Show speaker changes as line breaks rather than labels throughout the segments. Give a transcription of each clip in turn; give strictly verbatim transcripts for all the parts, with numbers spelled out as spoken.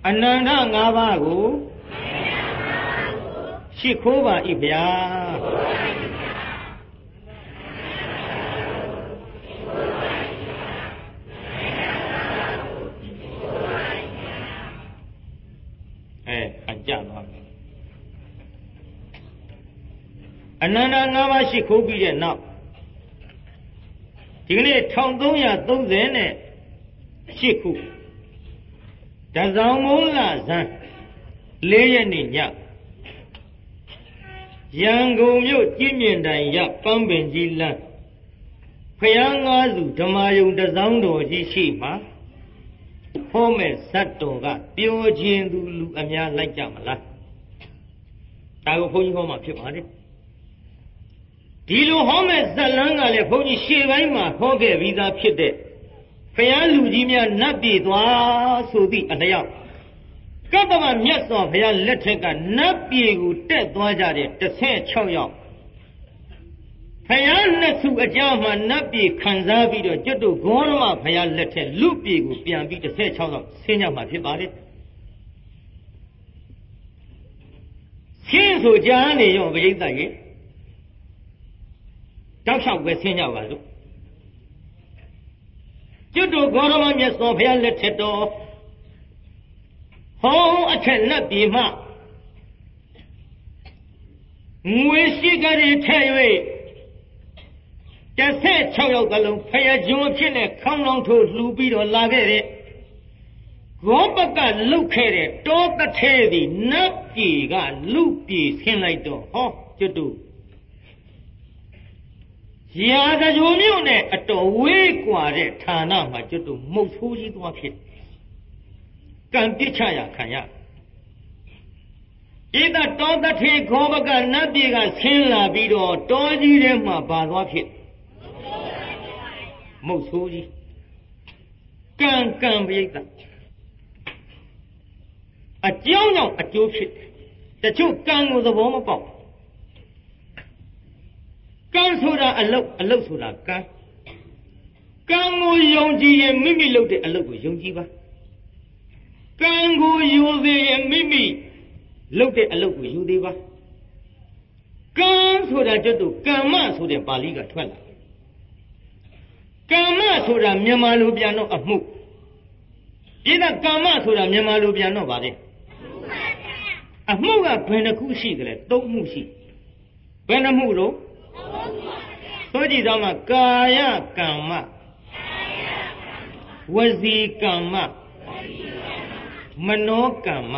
အနန္တငါးပါးကိုရှိခိုးပါ၏ဗျာအဲအကြပါအနန္တငါးပါးရှိခိုးပြီးတဲ့နောက်ဒီကနေ့တစ်ထောင်သုံးရာသုံးဆယ်နဲ့ရှစ်ခုတဇောင်မုန်းလဇန်လေးရက်နေ့ညရန်ကုန်မြို့ကြည်မြင့်တိုင်ရပန်းပင်ကြီးလမ်းဖယားငါးစုဓမ္မယုံတစောင်းတော်ကြီးရှိမှာဟောမဲ့ဇတ်တော်ကပျော်ခြင်းသူလူအများလိုက်ကြမလားဒါကိုဘုန်းကြီးဟောမှာဖြစ်ပါတယ်ဒီလိုဟောမဲ့ဇတ်လန်းကလည်းဘုန်းကြီးရှေ့ပိုင်းမှာဟောခဲ့ပြီးသားဖြစ်တဲ့ဖယားလူကြီးများနတ်ပြည်သွားဆိုသည့်အလျောက်ကတ္တမမြတ်စွာဘုရားလက်ထက်ကနတ်ပြည်ကိုတက်သွားကြတဲ့တစ်ဆယ်ခြောက်ယောက်ဘုရားနှစ်စုအကြားမှာနတ်ပြည်ခံစားပြီးတော့ကျွတ်တို့ဂေါရမဘုရားလက်ထက်လူပြည်ကိုပြန်ပြီးတစ်ဆယ်ခြောက်ယောက်ဆင်းကြမှာဖြစ်ပါတယ်ဆင်းဆိုကြားနေရောပရိသတ်ကြီးတောက်လျှောက်ပဲဆင်းကြပါစို့ကျွတ်တို့ဂေါရမမြတ်စွာဘုရားလက်ထက်တော်ဟောအထက်နတ်ပြည်မှငွေရှိကလေးထဲ၍တစ်ဆယ်ခြောက်ယောက်ကလုံးဖယားကျွန်းဖြစ်နဲ့ခေါင်းလောင်းထိုးလှူပြီးတော့လာခဲ့တဲ့ဂေါပကလုတ်ခဲ့တဲ့တောတထဲသည်နတ်ပြည်ကလူပြည်ဆင်းလိုက်တော့ဟောကျွတ်တို့ရာဇဂိုမြို့နဲ့အတော်ဝေးกว่าတဲ့ဌာနမှာကျွတ်တို့မှုတ်ဆိုးကြီးသွားဖြစ်ကံပြစ်ချရခံရဣဒတောတထေခောဘကနတ်ပြည်ကဆင်းလာပြီးတော့တောကြီးထဲမှာပါသွားဖြစ်မုတ်ဆိုးကြီးကံကံပိဋကအကြောင်းကြောင့်အကျိုးဖြစ်တချို့ကံကိုသဘောမပေါက်ကံဆိုတာအလုတ်အလုတ်ဆိုတာကံကံကိုယုံကြည်ရင်မိမိလုပ်တဲ့အလုတ်ကိုယုံကြည်ပါကံကိုယူသေးရင်မိမိလုပ်တဲ့အလုပ်ကိုယူသေးပါကံဆိုတာကျွတ်တို့ကမ္မဆိုတဲ့ပါဠိကထွက်လာကမ္မဆိုတာမြန်မာလိုပြန်တော့အမှုပြည့်တဲ့ကမ္မဆိုတာမြန်မာလိုပြန်တော့ဗါလေအမှုကဘယ်နှခုရှိကြလဲသုံးမှုရှိဘယ်နှမှုတော့ဆိုကြည့်တော့မှကာယကမ္မဝစီကမ္မမနောကမ္မ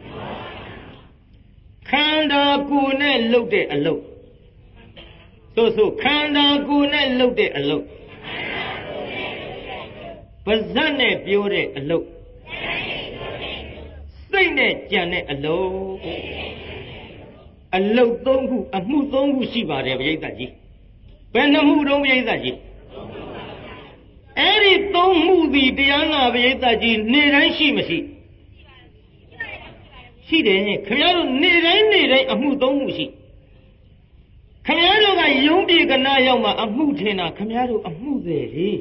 ခန္ဓာကိုယ်နဲ့လုပ်တဲ့အလုပ်ဆိုဆိုခန္ဓာကိုယ်နဲ့လုပ်တဲ့အလုပ်ပါးစပ်နဲ့ပြောတဲ့အလုပ်စိတ်နဲ့ကြံတဲ့အလုပ်အလုပ်သုံးခုအမှုသုံးခုရှိပါတယ်ပရိသတ်ကြီးဘယ်နှမှုတုံးပရိသတ်ကြီးအဲ့ဒီသုံးမှုဒီတရားနာပရိသတ်ကြီးနေ့တိုင်းရှိမရှိရှိတယ်ခင်ဗျားတို့နေ့တိုင်းနေ့တိုင်းအမှုသုံးမှုရှိခင်ဗျားတို့ကယုံပြေကနာရောက်မှအမှုထင်တာခင်ဗျားတို့အမှုတွေလေ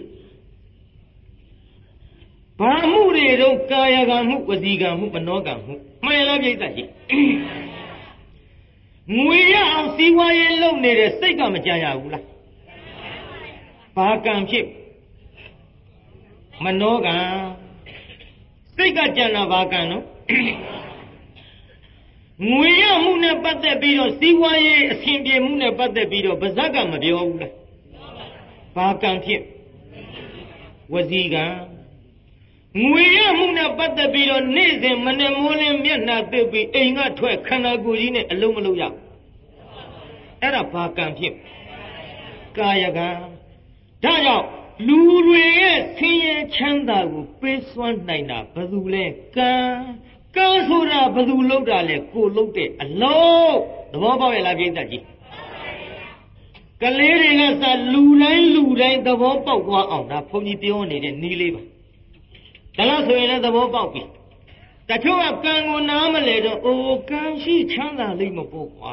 ဘာမှုတွေတော့ကာယကံမှုဝစီကံမှုမနောကံမှုမှန်လားပြိဿကြီးငွေရအောင်စီးပွားရေးလုပ်နေတဲ့စိတ်ကမကြရဘူးလားဘာကံဖြစ်မနောကံစိတ်ကကြံတာဘာကံနော်ငွေရမှုနဲ့ပတ်သက်ပြီးတော့စီးပွားရေးအဆင်ပြေမှုနဲ့ပတ်သက်ပြီးတော့ဗဇက်ကမပြောဘူးလားဘာကံဖြစ်ဝစီကံငွေရမှုနဲ့ပတ်သက်ပြီးတော့နေ့စဉ်မနေ့မိုးလင်းမျက်နှာသိပ်ပြီးအိမ်ကထွက်ခန္ဓာကိုယ်ကြီးနဲ့အလုံးမလုံးရအဲ့ဒါဘာကံဖြစ်ကာယကံဒါကြောင့်လူတွေရဲ့ဆင်းရဲချမ်းသာကိုပေးစွမ်းနိုင်တာဘယ်သူလဲကံကံဆိုတာဘယ်သူလုပ်တာလဲကိုလုပ်တဲ့အလုပ်သဘောပေါက်ရဲ့လားပြိဿကြီးကလေးတွေကစလူတိုင်းလူတိုင်းသဘောပေါက်သွားအောင်ဒါဘုန်းကြီးပြောနေတဲ့နည်းလေးပါဒါလို့ဆိုရင်လည်းသဘောပေါက်ပြီတချို့ကကံကိုနားမလဲတော့အိုကံရှိချမ်းသာလိမ့်မပေါ့ကွာ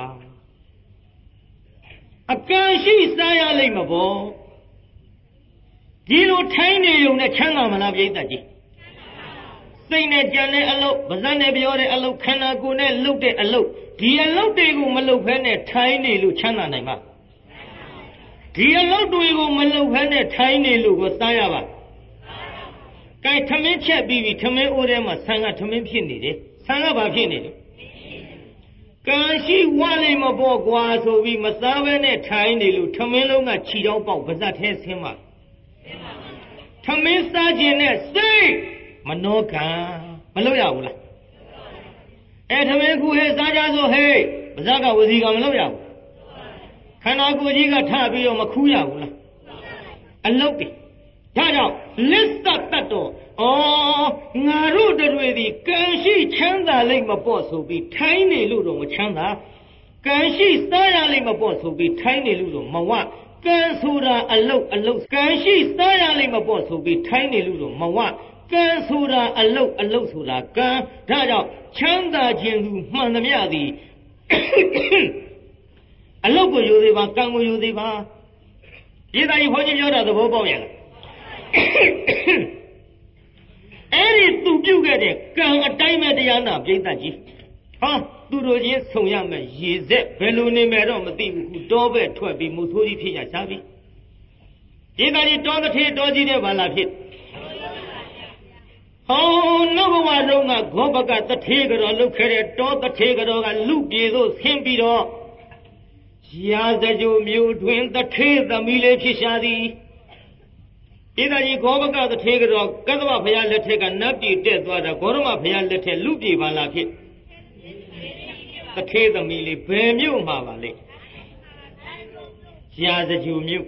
အကံရှိစားရလိမ့်မပေါ့ဒီလိုထိုင်းနေုံနဲ့ချမ်းသာမလားပြိဿကြီးစစိတ်နဲ့ကြံတဲ့အလုပ်ဗဇတ်နဲ့ပြောတဲ့အလုပ်ခန္ဓာကိုယ်နဲ့လုပ်တဲ့အလုပ်ဒီအလုပ်တွေကိုမလုပ်ဘဲနဲ့ထိုင်းနေလို့ချမ်းသာနိုင်မှာဒီအလုပ်တွေကိုမလုပ်ဘဲနဲ့ထိုင်းနေလို့ကိုစားရပါကဲထမင်းချက်ပြီးပြီထမင်းအိုးထဲမှာဆန်ကထမင်းဖြစ်နေတယ်ဆန်ကဘာဖြစ်နေလဲကံရှိဝလိမပေါ်ကွာဆိုပြီးမစားဘဲနဲ့ထိုင်းနေလို့ထမင်းလုံးကခြိတောင်းပေါက်ဗဇတ်ထဲဆင်းမှာထမင်းစားခြင်းနဲ့စိတ်မနှောကံမလုပ်ရဘူးလားအဲထမင်းခုဟဲ့စားကြဆိုဟဲ့ဗဇက်ကဝစီကမလုပ်ရဘူးခန္ဓာကိုယ်ကြီးကထပြီးတော့မခူးရဘူးလားအလုတ်တယ်ဒါကြောင့်လစ္ဆတတ်တော်ဩငါတို့တွေဒီကံရှိချမ်းသာလိမ့်မပေါ့ဆိုပြီးထိုင်းနေလို့တော့မချမ်းသာကံရှိစားရလိမ့်မပေါ့ဆိုပြီးထိုင်းနေလို့တော့မဝကံဆိုတာအလုတ်အလုတ်ကံရှိစားရလိမ့်မပေါ့ဆိုပြီးထိုင်းနေလို့တော့မဝကံဆိုတာအလုတ်အလုတ်ဆိုတာကံဒါကြောင့်ချမ်းသာခြင်းသူမှန်သမျှသည်အလုတ်ကိုယူသေးပါကံကိုယူသေးပါဒီသားကြီးဘုန်းကြီးပြောတာသဘောပေါက်ရဲ့လားအဲ့ဒီသူပြုတ်ခဲ့တဲ့ကံအတိုင်းပဲတရားနာပြိဿကြီးဟာသူတို့ချင်းဆုံရမယ်ရေဆက်ဘယ်လိုနေမယ်တော့မသိဘူးခုတောပဲထွက်ပြီးမုတ်ဆိုးကြီးဖြစ်ရရှားပြီဒီသားကြီးတောတစ်ထေတောကြီးတဲ့ဘာလာဖြစ်ဟောနောဘဝတုန်းကဂောဘကတထေကတော်လုတ်ခဲ့တဲ့တောတထေကတော်ကလူပြေသို့ဆင်းပြီးတော့ရာဇဂိုမျိုးတွင်တထေသမီးလေးဖြစ်ရှာသည်ဣဒကြီးဂောဘကတထေကတော်ကသဗ္ဗဘုရားလက်ထက်ကနတ်ပြည်တက်သွားတာဂေါရမဘုရားလက်ထက်လူပြေပါလာဖြစ်တထေသမီးလေးဘယ်မြို့မှာပါလဲရာဇဂိုမျိုး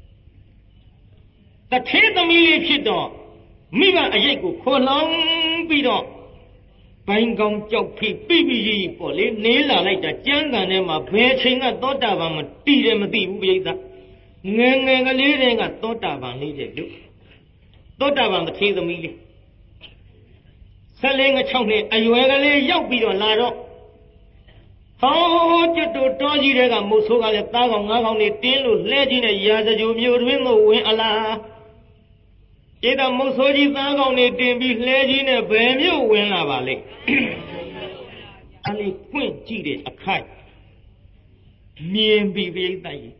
တထေသမီးလေးဖြစ်တော့မိဘအရိတ်ကိုခေါ်လောင်းပြီးတော့ဘိုင်းကောင်းကြောက်ဖိပြပြကြီးပေါ့လေနေလာလိုက်တာကြမ်းကန်ထဲမှာဘယ်ချိန်ကသောတာပန်မတီးတယ်မသိဘူးပြိဿငယ်ငယ်ကလေးတွေကသောတာပန်လေးတဲ့လို့သောတာပန်တစ်ထေသမီးလေးဆက်လေးငါ၆နှစ်အရွယ်ကလေးရောက်ပြီးတော့လာတော့ဟောကျွတ်တို့တောကြီးတွေကမုတ်ဆိုးကလည်းသားကောင်ငါးကောင်တွေတင်းလို့လှဲကြီးနဲ့ရာဇဂိုမျိုးတွင်သို့ဝင်အလားဧတမုတ်ဆိုးကြီးသားကောင်တွေတင်ပြီးလှဲကြီးနဲ့ဘယ်မြို့ဝင်လာပါလိမ့်အလေးပွင့်ကြည့်တဲ့အခိုက်မြင်ပြီးပြိဿကြီး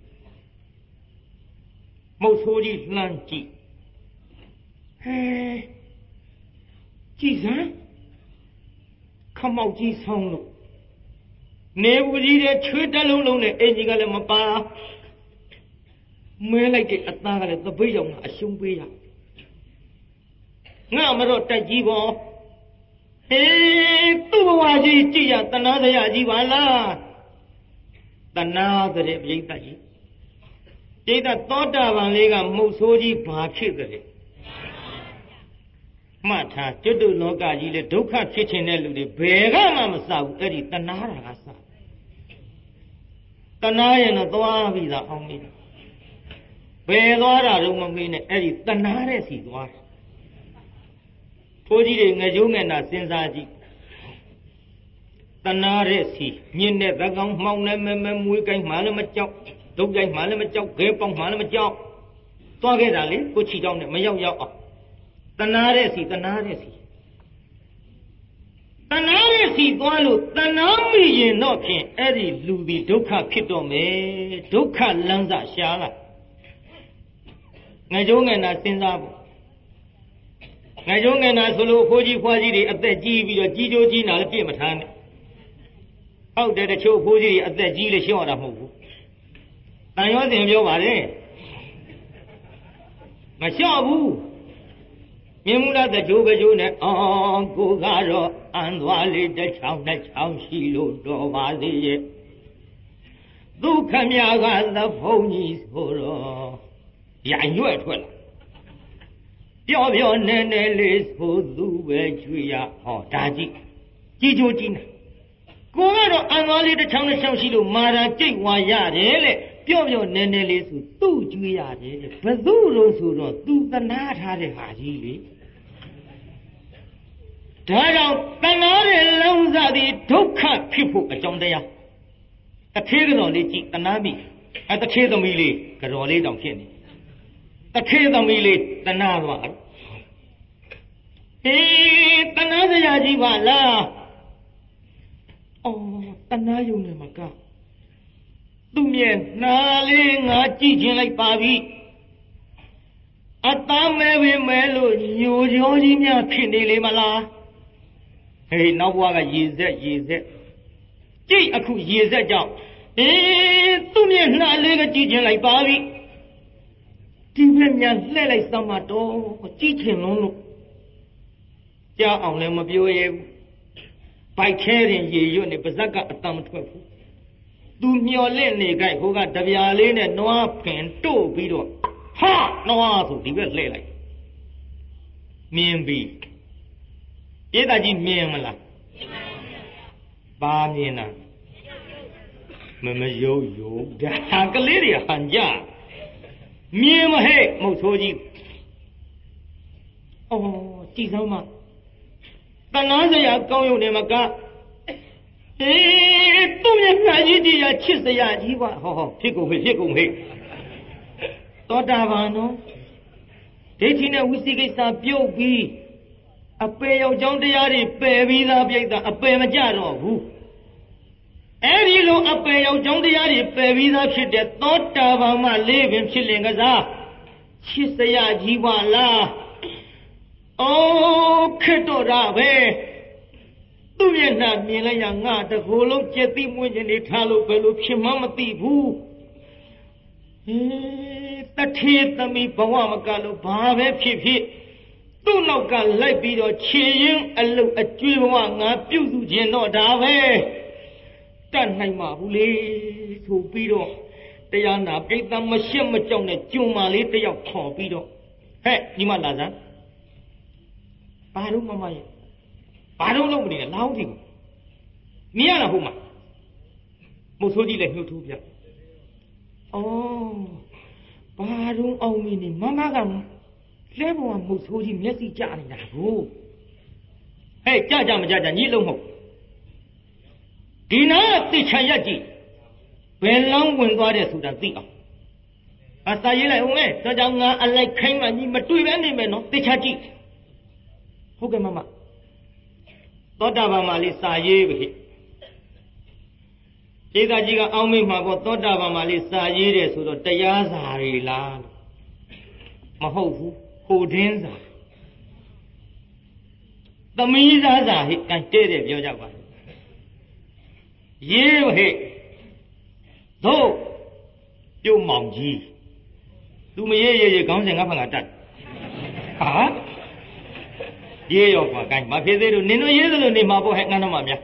မုတ်ဆိုးကြီးလှမ်းကြည့်ဟဲကြည့်စမ်းခမောက်ကြီးဆောင်းလို့နေဘူးကြီးတဲ့ချွေးတလုံးလုံးနဲ့အင်ကြီးကလည်းမပါမဲလိုက်တဲ့အသားကလည်းသပိတ်ရောင်ကအရှုံးပေးရငါမတော့တက်ကြီးပေါ်ဟေးသူ့ဘဝကြီးကြည့်ရတနာစရာကြီးပါလားတနာတဲ့ပြိဿကြီးပြိဿသောတာပန်လေးကမုတ်ဆိုးကြီးဘာဖြစ်ကြလဲမှတ်ထားကျွတ်တုလောကကြီးလေဒုက္ခဖြစ်ခြင်းတဲ့လူတွေဘယ်ကမှမစဘူးအဲ့ဒီတနာတာကစတနာရင်တော့သွားပြီသာအောင်ပြီဘယ်သွားတာတော့မမေးနဲ့အဲ့ဒီတနာတဲ့စီသွားတယ်ဖိုးကြီးတွေငကြိုးငနာစဉ်းစားကြည့်တနာတဲ့စီမြင့်တဲ့သကောင်မှောင်နဲ့မဲမဲမွေးကိုင်းမှလည်းမကြောက်ဒုတ်ကိုင်းမှလည်းမကြောက်ခဲပေါက်မှလည်းမကြောက်သွားခဲ့တာလေကိုချီတောင်းနဲ့မရောက်ရောက်အောင်တနာတဲ့စီတနာတဲ့စီတနာတဲ့စီသွားလို့တနာမိရင်တော့ဖြင့်အဲ့ဒီလူဒီဒုက္ခဖြစ်တော့မယ်ဒုက္ခလမ်းစရှားလာငကြိုးငနာစဉ်းစားဖို့ငါကျုံးငနာဆိုလို့ဖိုးကြီးဖွားကြီးတွေအသက်ကြီးပြီးတော့ကြီးကျိုးကြီးနာလည်းပြည့်မထားနဲ့ဟုတ်တယ်တချို့ဖိုးကြီးတွေအသက်ကြီးလည်းရှော့ရတာမဟုတ်ဘူးတန်ရောစဉ်ပြောပါလေမလျှော့ဘူးမြင်မှုလားတချို့ပဲကျိုးနဲ့အော်ကိုကတော့အန်သွားလေးတစ်ချောင်းတစ်ချောင်းရှိလို့တော်ပါသေးရဲ့ဒုက္ခမြာကသဖုံကြီးဆိုတော့ရံရွက်ထွက်လာပြောပြောနဲနဲလေးဆိုသူပဲချွေရဟောဒါကြည့်ကြည်ကြိုးကြည့်နေကိုကတော့အံသွားလေးတစ်ချောင်းတစ်ချောင်းရှိလို့မာရာကြိတ်ဝါရတယ်လေပြောပြောနဲနဲလေးဆိုသူ့ကျွေးရတယ်လေဘသူလို့ဆိုတော့သူသနာထားတဲ့ဟာကြီးလေဒါကြောင့်တဏှာရဲ့လုံးစားသည်ဒုက္ခဖြစ်ဖို့အကြောင်းတရားတထေးကတော်လေးကြည့်တဏှာမိအဲတထေးသမီးလေးကတော်လေးတောင်ဖြစ်နေတထေးသမီးလေးတဏှာသွားဟေးတဏကြီးပါလားအော်တနာယုံနေမှာကသူ့မျက်နှာလေးငါကြည့်ခြင်းလိုက်ပါပြီအသားမဲပဲမဲလို့ညိုကြောကြီးများဖြစ်နေလေမလားဟေးနောက်ဘဝကရေဆက်ရေဆက်ကြည့်အခုရေဆက်ကြောင့်အေးသူ့မျက်နှာလေးကကြည့်ခြင်းလိုက်ပါပြီဒီဘက်များလှဲ့လိုက်သမှာတော့ကြည့်ချင်လုံးလို့ကြားအောင်လည်းမပြောရဘူးဘိုက်ခဲရင်ရေရွတ်နေပါဇက်ကအတမ်းမထွက်ဘူးသူမျော်လင့်နေကြဟိုကတပြားလေးနဲ့နွားပင်တို့ပြီးတော့ဟာနွားဆိုဒီဘက်လှဲ့လိုက်မြင်ပြီဧတာကြီးမြင်မလားပါမြင်တာမမယုံယုံဒါကလေးတွေဟန်ကြမြင်မဟဲ့မဟုတ်ဆိုကြီးအော်ကြည်ဆောင်မတနာစရာကောင်းရုံနဲ့မကအေးသူ့မျက်နှာကြီးကြီးရချစ်စရာကြီးပါဟောဟောဖြစ်ကုန်ဟဲ့ဖြစ်ကုန်ဟဲ့သောတာပန်နော်ဒိဋ္ဌိနဲ့ဝိသိကိစ္စပြုတ်ပြီးအပေရောက်ကြောင်းတရားတွေပယ်ပြီးသားပြိတ္တာအပယ်မကြတော့ဘူးအဲ့ဒီလိုအပေရောက်ကြောင်းတရားတွေပယ်ပြီးသားဖြစ်တဲ့သောတာပန်မှလေးပင်ဖြစ်လင်ကစားချစ်စရာကြီးပါလားအော်ခက်တော့တာပဲသူ့မျက်နှာမြင်လိုက်ရငါတကိုယ်လုံးကြက်သိမွင်းခြင်းတွေထားလို့ဘယ်လိုဖြစ်မှမသိဘူးဟေးတထေသမီးဘဝမကလို့ဘာပဲဖြစ်ဖြစ်သူ့နောက်ကလိုက်ပြီးတော့ခြေရင်းအလုတ်အကျွေးဘဝငါပြုတ်စုခြင်းတော့ဒါပဲတတ်နိုင်မှာဘူးလေဆိုပြီးတော့တရားနာပိဋကမရှက်မကြောက်နဲ့ကျွံမာလေးတယောက်ခေါ်ပြီးတော့ဟဲ့ညီမလာစမ်းဘာလို့မမရဲ့ဘာလို့လုံးမနေလဲလောင်းထီကိုမြင်ရလားဟုတ်မှာမဟုတ်ဆိုကြည့်လိုက်နှုတ်ထူးပြအော်ဘာလို့အောင်မင်းနေမမကလဲဘဝမဟုတ်ဆိုကြီးမျက်စိကျနေတာကိုဟဲ့ကြကြမကြကြညီလုံးမဟုတ်ဒီနာသိချင်ရကြည့်ဘယ်လောင်းဝင်သွားတယ်ဆိုတာသိအောင်အစာရေးလိုက်ဦးမယ်ဒါကြောင့်ငါအလိုက်ခိုင်းမှညီမတွေ့ပဲနေမယ်နော်သိချကြည့်ဟုတ်ကဲ့မမသောတာပန်မှာလေးစာရေးပြီဧကကြီးကအောင်းမိမှာပေါ့သောတာပန်မှာလေးစာရေးတယ်ဆိုတော့တရားစာတွေလားမဟုတ်ဘူးဟိုတင်းစာသမီးသားစာဟိကန်တဲ့တဲ့ပြောကြပါရေးဟဲ့တို့ပြုတ်မောင်ကြီးသူမရေးရေးရေးခေါင်းစဉ်ငါဖန်ကတတ်ဟာရေးရောကွာကိုင်းမဖြစ်သေးလို့နင်တို့ရေးသလိုနေမှာပေါ့ဟဲ့ငါတို့မှများ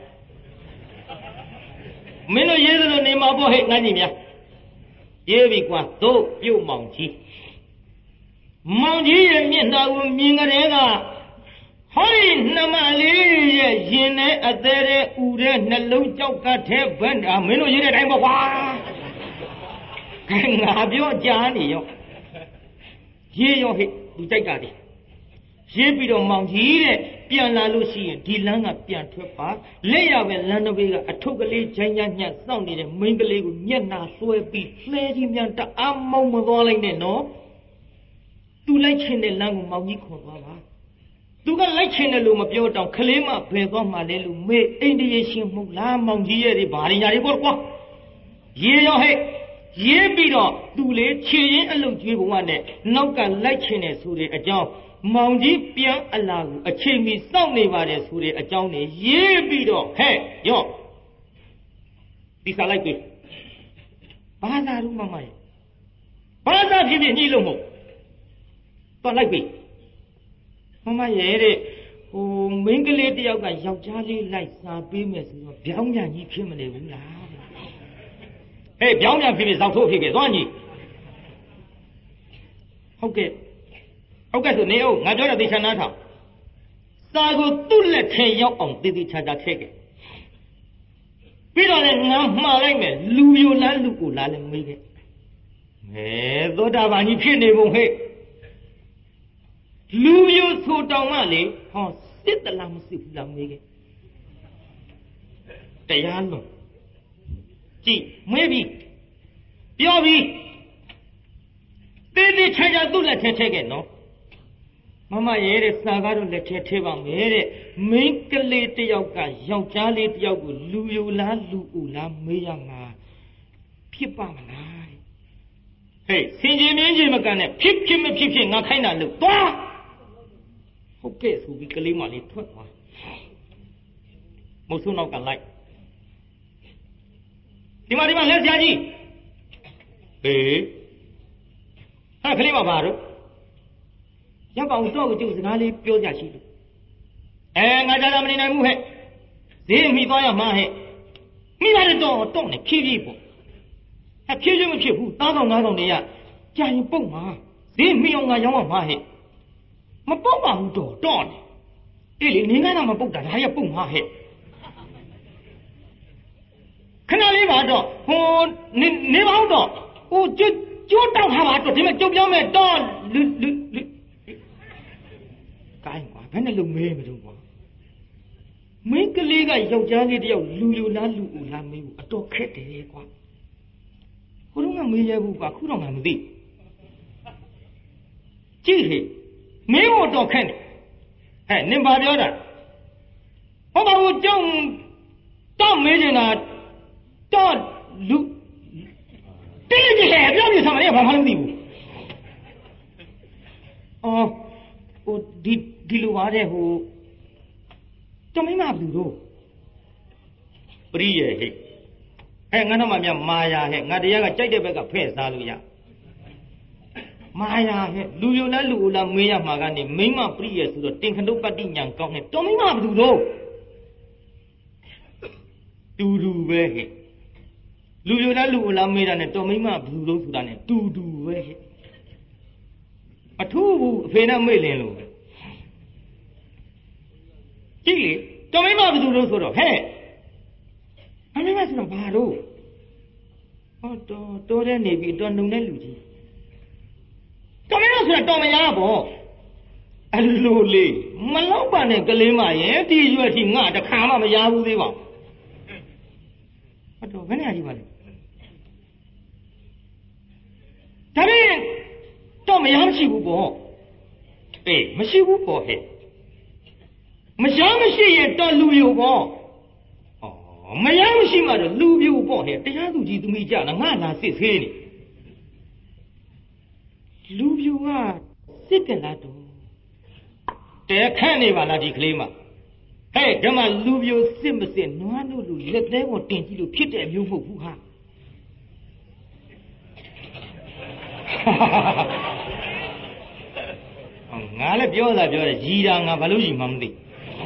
မင်းတို့ရေးသလိုနေမှာပေါ့ဟဲ့ငါကြီးများရေးပြီကွာတို့ပြုတ်မောင်ကြီးမောင်ကြီးရဲ့မျက်နှာကိုမြင်ကြတဲ့ကဟောဒီနှမလေးရဲ့ရင်နဲ့အသေးတဲ့ဥတဲ့နှလုံးကြောက်ကထဲဘန်းတာမင်းတို့ရေးတဲ့အတိုင်းပေါ့ကွာငါပြောကြားနေရောရေးရောဟဲ့ဒီကြိုက်ကတည်းရေးပြီးတော့မောင်ကြီးတဲ့ပြန်လာလို့ရှိရင်ဒီလမ်းကပြန်ထွက်ပါလက်ရပဲလမ်းတစ်ဘေးကအထုပ်ကလေးဂျိုင်းညံ့စောင့်နေတဲ့မိန်းကလေးကိုမျက်နှာဆွဲပြီးလှဲကြီးမြန်တအားမောင်းမသွားလိုက်နဲ့နော်သူလိုက်ချင်တဲ့လမ်းကိုမောင်ကြီးခေါ်သွားပါသူကလိုက်ချင်တယ်လို့မပြောတော့ခလေးမဘယ်သွားမှလဲလို့မေးအိန္ဒိယရှင်မဟုတ်လားမောင်ကြီးရဲ့ဒီဘာရညာတွေပေါ့ကွာရေးရောဟဲ့ရေးပြီးတော့သူလေခြေရင်အလုတ်ကျွေးဘဝနဲ့နောက်ကလိုက်ချင်တယ်ဆိုတဲ့အကြောင်းမောင်ကြီးပြန်အလာကိုအချိန်မီစောင့်နေပါတယ်ဆိုတဲ့အကြောင်းနဲ့ရေးပြီးတော့ဟဲ့ရော့ဒီစားလိုက်ပြီဘာသာရူမမရဲ့ဘာသာဖြစ်ဖြစ်ညှိလို့မဟုတ်တော့လိုက်ပြီမမရဲ့တဲ့ဟိုမိန်းကလေးတယောက်ကယောက်ျားလေးလိုက်စားပေးမယ်ဆိုတော့ဗျောင်းပြန်ကြီးဖြစ်မနေဘူးလားဟဲ့ဗျောင်းပြန်ဖြစ်ဖြစ်ဇောက်ထိုးဖြစ်ဖြစ်သွားညီဟုတ်ကဲ့ဟုတ်ကဲ့ဆိုနေအောင်ငါပြောတဲ့သေချာနားထောင်စာကိုသူ့လက်ထဲရောက်အောင်သေသေးချာချာထည့်ခဲ့ပြီးတော့လည်းငါမှားလိုက်မယ်လူပြိုလားလူကိုလားလည်းမေးခဲ့မဲသောတာပန်ကြီးဖြစ်နေပုံဟဲ့လူပြိုဆိုတောင်မှလေဟောစစ်တလားမစစ်ဘူးလားမေးခဲ့တရားလုံးကြည့်မေးပြီပြောပြီသေသေးချာချာသူ့လက်ထဲထည့်ခဲ့နော် Mama yere sagaro le teba mere minkle tioka yaujali tiogu luyula luula meyama pipamana. Hey, Sinji Minji Magane, pip him a piping, not kind of look. Okay, so we can leave my little one. Most soon not like. Timothy, let's Yaji. Hey, I claim about it. Yabang dog to the Nali Piojashi. And I don't mean I move it. Then me by a mahe. Me by the door, don't kill people. I kill you with you, not on not on the yard. Giant Poma. Then me on my young mahe. My Poma door, don't. Illy, Nina, my book that I have put my head. Can I leave our door? Oh, never out door. Oh, you don't have a to make your young dog. When I look maybe make a leg I young Johnny Lulu Lalu Lamy, a dog cat. Who don't me ever who don't have thee? Gee, me or dog can. Hey, Nimba the other. How about young Tom Major? Don't look. Did you have you somebody about you? Oh, oh, did. Diluare who Tomina Budo Brie Hanganamaya Maya, Nadia, Jadebega Pes Aluya Maya, Lula Lula, Mia Magani, Mima Prius to the Tinkando Padinian County, Tomina Budo Dudu Vehe Lula Lula made an Tomima Budo Sudan, Dudu Vehe a two Vena Million. Don't remember to do so. Hey, I mean, that's not bad. Oh, don't any be done no neluji. Don't remember to Tomayabo. A lowly Maloban and Galima, eh? You are him not a Kama Yabu. But when are you? Tari Tomayamshi Wubo. Eh, Mashibu for him. Majamashi don't lose you all. Oh, Mayamashi mother lose you for here. They have to do me, John, and Nana says, hey, lose you are sick and that. There can't even let you claim. Hey, come on, lose your sympathy. No, I know you let them or think you pit them you who have. I let you that you're a Jirang of Aluji Mamdi.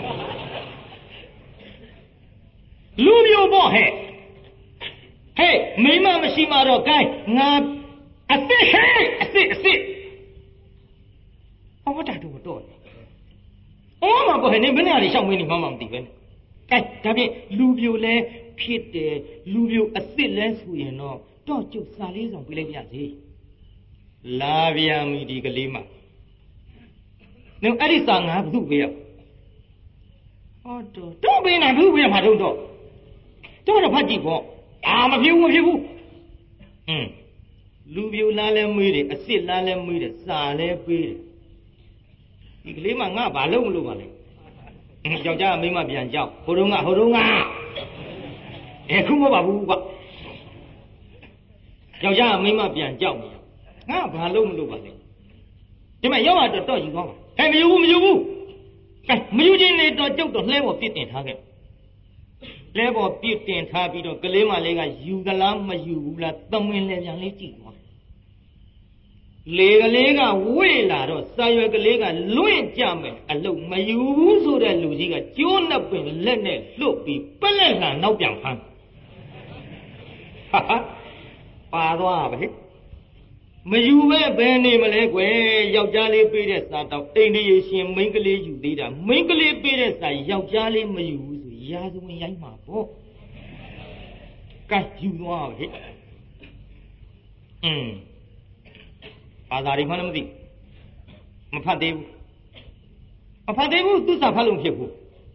Love your boy. Hey, me mama she maro guy. Ngap. I say hey, I say I say. Oh, what I do with all? Oh, my boy, never know how many mama even. Guy, Gabi, love you le, pit the, love you a silence who you know. Don't you salis on believe yati. Lavia mi di galima. No, Addison have do well. Oh, don't be not do well, my don't. Don't have a go. I'm a few of you. Hm. Lubio Lalem with it, a sit Lalem with it, Sale with it. You can leave my nap alone, Lubale. Joja, me my bian job. Horunga, Horunga. Ekumo Babu. Joja, me my bian job. Nap alone, Lubale. You may yell at the door you go. Have you, you? You didn't let the joke of level fifteen target. Level fifteen target of Galima Lega, you the lamb, you let them in Legion. Lega Lega, Willa, or Sayo Galega, Louis Jammer, alone, my use or the Luziga, John up in Leonard, Loopy, Pelena, no young fan. Ha ha, Father. Mayuwe Benny Malegwe, Yaujali Pedes, out of Indian Minkly, you did a Minkly Pedes, Yaujali Mayu, Yazu Yama. Got you are it. Hm. Father, economy. Mapadevu. Mapadevu, do some hallow people.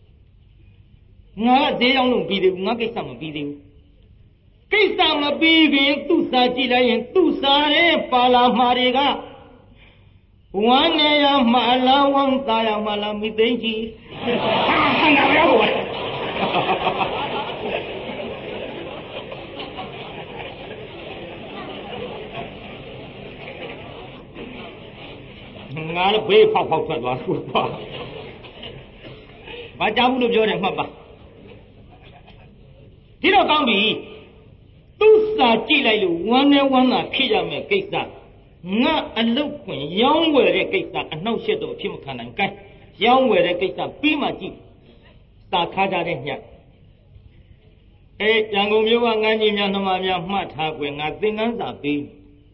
No, they don't be the nugget some be the. Kisama bigin tu sajila yen tu sare pala mariga. One ya mala one taya mala midenji. Not a way pop out for one. But I would have joined Papa. Did not come me. Two star chili, one and one are Kijam case that. Not a look when young were a case that and no shadow of Timothy and Guy. Young were a case that be my jeep. Star Kaja in here. Eh, Jango Muang and Yanamaya might have when I think answer be.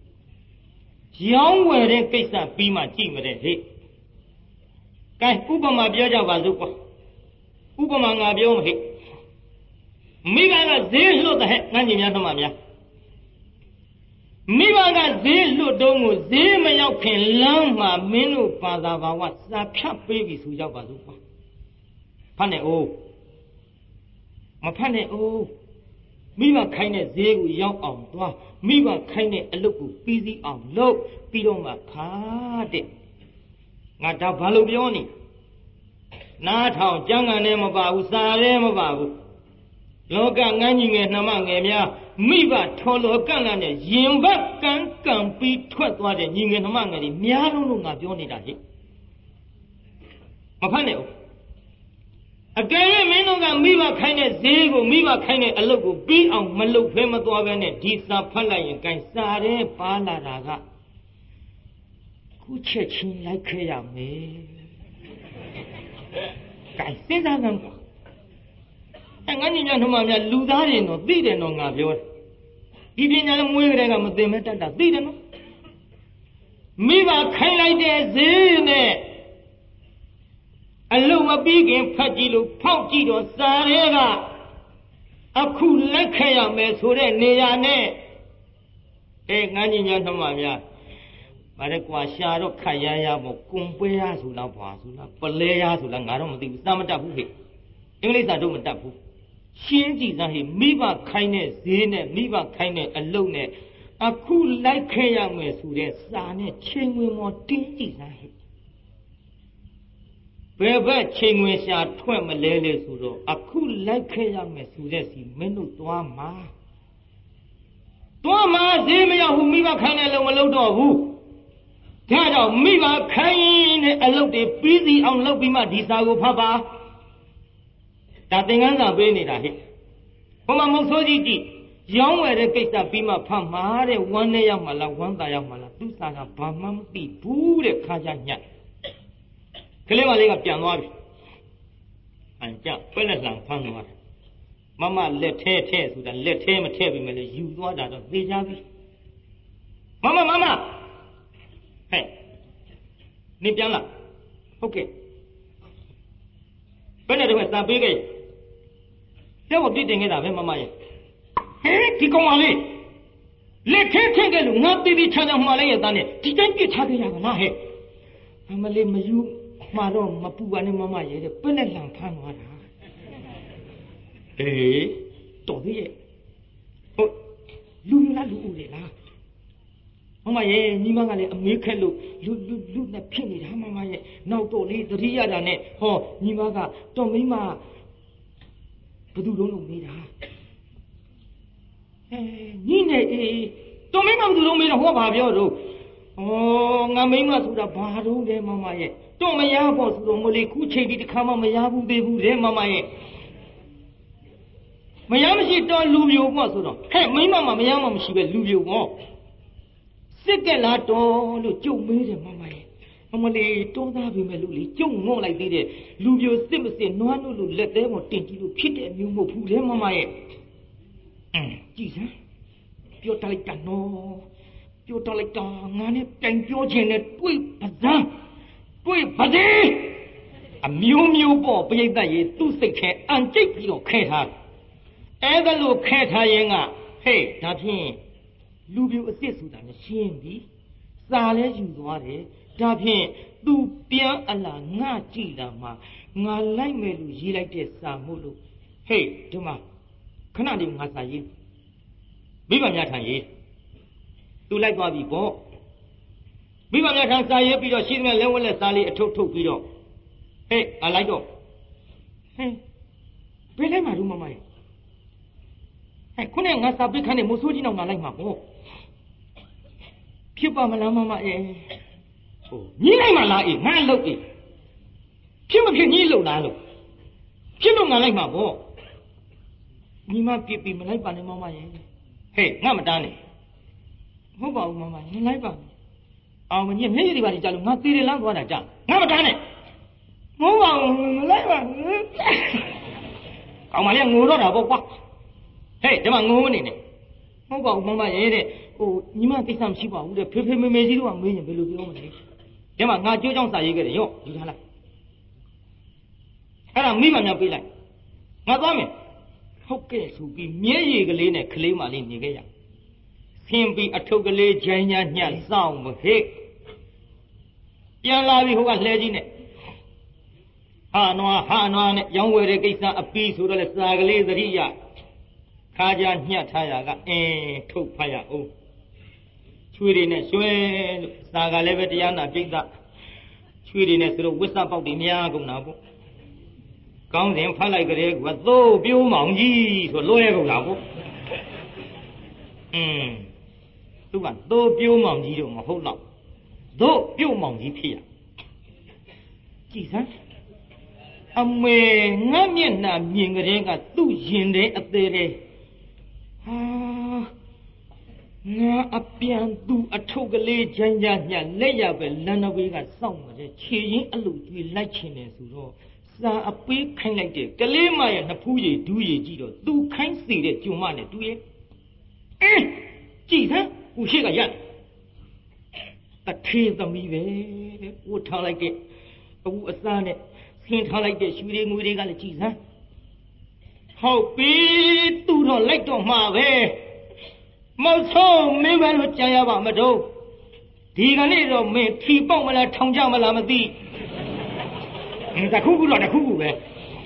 Young were a case that be my jeep with a hit. Guy Ubama Bioja Bazuka. Ubama Biom hit. Miga zelo the head, Nanny Yanamaya. Miga zelo domo, Zema can lama, menu, Pazava, what's that cat babies who Yabazuka. Pane o. My pane o. Miva kindness zero young on dwa. Miva kindness a look busy on low. Pidoma card. Not a valubioni. Not how young and Emma Usarema. Loga ngani and among Emia, Miva Tolo Gangan, Yimba can come be twat and yin and among any Miano Nabioni Dahi. Mapaneo. Again, Menoga Miva kindness, Zego, Miva kindness, a logo be on Malo Pemadovan, Disa Pala and Gansare Pala Raga. Good churching like Kayame. Guy says I am. And any gentleman that Ludarin or Didden on Gavior. Even a wearing a Mademet that didn't. Miva kind like Zene. A lower big and Pagilo, Paukido, Sarega. A cool Lakaya Mesure, Neane. Eh, Nani Yantamaya. Marekwa Sharo Kayaya, Mokumpea, Sula Pasula, Palea, Sulangarum, the Samatapu. English are doing tapu. Shinji Zahi, Miva kindness, Zene, Miva kindness alone. A cool like Kayame Sude, Sane, Chingwe more dingy Zahi. Wherever Chingwe shall twin Malele Sudo, a cool like Kayame Sudesi, Menu Tuama. Tuama, Zemia, who Miva kindness alone, who? Tell Miva kind alone, busy on Lobima Disago Papa. That thing answer Benny Dahi. Oma Mosoji, young were the case that Bima Pamare, one Yamala, one Diamala, two Saga Pamam, be Pure Kajanya. Kalema Lega Pianobi. And Jack, Penelang Panwa. Mamma let her test with a let him tell him that you know that of Vijavi. Mamma, Mamma! Hey, Nipiana. Okay. Benedo was that big. They were beating it up, Mamma. Hey, Tikomali. Let her take a look, not be each other Malay than it. Didn't get happy Yamanahe. Amale Mayu, Marom, Mapu and Mamma, the Penelang Panwa. Eh, Toby. Oh, Luna Lula. Mamma, Nimanga, a milk look, Luna Penny, Mamma, now to lead the Ria than it. Oh, Nimaga, Tomima. But you don't know me. Eh, Nina, Tomima, you don't mean a whole of your. Oh, Namima to the Baro de Mamma. Tomayabos, Romoli, Kuchi, the Kama Mayabu, de Bude, Mamma. Mayamashi don't lose you once. Hey, my mamma, Mayam, she will lose you more. Sick a lot, oh, look, you made a Mamma. Mamma, don't have him a lily, you more like it. Luvio Simpson, no one will let them or think you pit and you will put them on my head. Jesus, you're like that, no. You're like that, Nani, thank you, Janet, wait, Pazan, wait, Pazan. A mew mew ball, be that you do say cat and take your cat have. Ever look cat high, hey, that him. Luvio assist with an shame, Sale, you got it. Dabin, do Pia ala na Gilama, na like me, you like this Samulu. Hey, Duma, Canadi Masayi. Viva Yatayi. Do like Bobby Bo. မိဘများထံစာရေးပြီးတော့ရှိသမျှလဲဝက်လက်စားလေးအထုတ်ထုတ်ပြီးတော့ဟဲ့အလိုက်တော့ဟဲ့ဘယ်လိုက်မှာလို့မမရဲ့ဟဲ့ခုနဲ့ငါစာပိတ်ခန်းနဲ့မိုးဆိုးကြီးနောက်ငါလိုက်မှာပေါ့ဖြစ်ပါမလားမမရဲ့ဟိုညီးလိုက်မှာလားအေးငါလုတ်အေးဖြစ်မဖြစ်ညီးလုတ်လားလို့ဖြစ်လို့ငါလိုက်မှာပေါ့ညီမပြပြမလိုက်ပါနဲ့မမရဲ့ဟဲ့ငါမတန်းနဲ့ဟုတ်ပါဘူးမမညီလိုက်ပါအောင်မညီမျက်ရည်တွေပါကြလို့ငါသေးတယ်လမ်းသွားတာကြာငါမတန်းနဲ့မဟုတ်ပါဘူးမလိုက်ပါဘူးကောင်မလေးငိုတော့တာပေါ့ကွာဟဲ့ဒီမှာငိုနေနဲ့ဟုတ်ပါဘူးမမရဲ့တဲ့ဟိုညီမကိစ္စမရှိပါဘူးတဲ့ဖေဖေမေမေကြီးတို့ကမေးရင်ဘယ်လိုပြောမလဲဒီမှာငါကြိုးကြောင်းစာရေးခဲ့တယ်ရော့ယူထားလိုက်အဲ့ဒါမိမများပေးလိုက်ငါသွားမယ်ဟုတ်ကဲ့ဆိုပြီးမျက်ရည်ကလေးနဲ့ကလေးမလေးနေခဲ့ရဆင်းပြီးအထုပ်ကလေးဂျိုင်းညာညှစောင့်မဟဲ့ပြန်လာပြီဟိုကလှဲကြီးနဲ့ဟာနွားဟာနွားနဲ့ရောင်းဝယ်တဲ့ကိစ္စအပီးဆိုတော့လေစာကလေးသတိရခါကြညှက်ထားရကအင်းထုတ်ဖတ်ရအောင်ချွေတွေနဲ့ရွှဲလို့စာကလည်းပဲတရားနာပြိဿချွေတွေနဲ့ဆိုတော့ဝစ်စပေါက်တွေများကုန်တာပေါ့ကောင်းစဉ်ဖတ်လိုက်ကြတဲ့ကသို့ပြိုးမောင်ကြီးဆိုလွဲကုန်တာပေါ့อืมသူကသို့ပြိုးမောင်ကြီးတော့မဟုတ်တော့သို့ပြိုးမောင်ကြီးဖြစ်ရကြည်စမ်းအမေငါမျက်နှာမြင်ကြတဲ့ကသူ့ရင်တဲ့အသေးတဲ့ဟာငါအပြန်သူအထုပ်ကလေးချမ်းချမ်းညလက်ရပဲလန်နဝေးကစောင့်နေတဲ့ခြေရင်းအလုကျွေးလိုက်ချင်တယ်ဆိုတော့စာအပေးခိုင်းလိုက်တဲ့ကလေးမရဲ့နှစ်ဖူးရည်ဒူးရည်ကြည့်တော့သူခိုင်းစီတဲ့ဂျုံမနဲ့တူရဲ့အင်းကြည်စမ်းဦးရှိကရက်တထေးသမီးပဲတဲ့ဝတ်ထားလိုက်တဲ့အဝအစားနဲ့ခင်းထားလိုက်တဲ့ရွှေတွေငွေတွေကလည်းကြည်စမ်းဟုတ်ပြီသူတော့လိုက်တော့မှာပဲမောက်ဆုံးမင်းပဲလို့ကြံရပါမတော့ဒီကနေ့တော့မင်းထီပေါက်မလားထောင်ကြမလားမသိတခုခုတော့တခုခုပဲ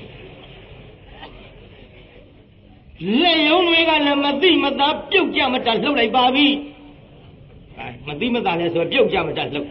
လက်ယုံတွေကလည်းမသိမသာပြုတ်ကြမတတ်လှုပ်လိုက်ပါပြီအဲမသိမသာလဲဆိုပြုတ်ကြမတတ်လှုပ်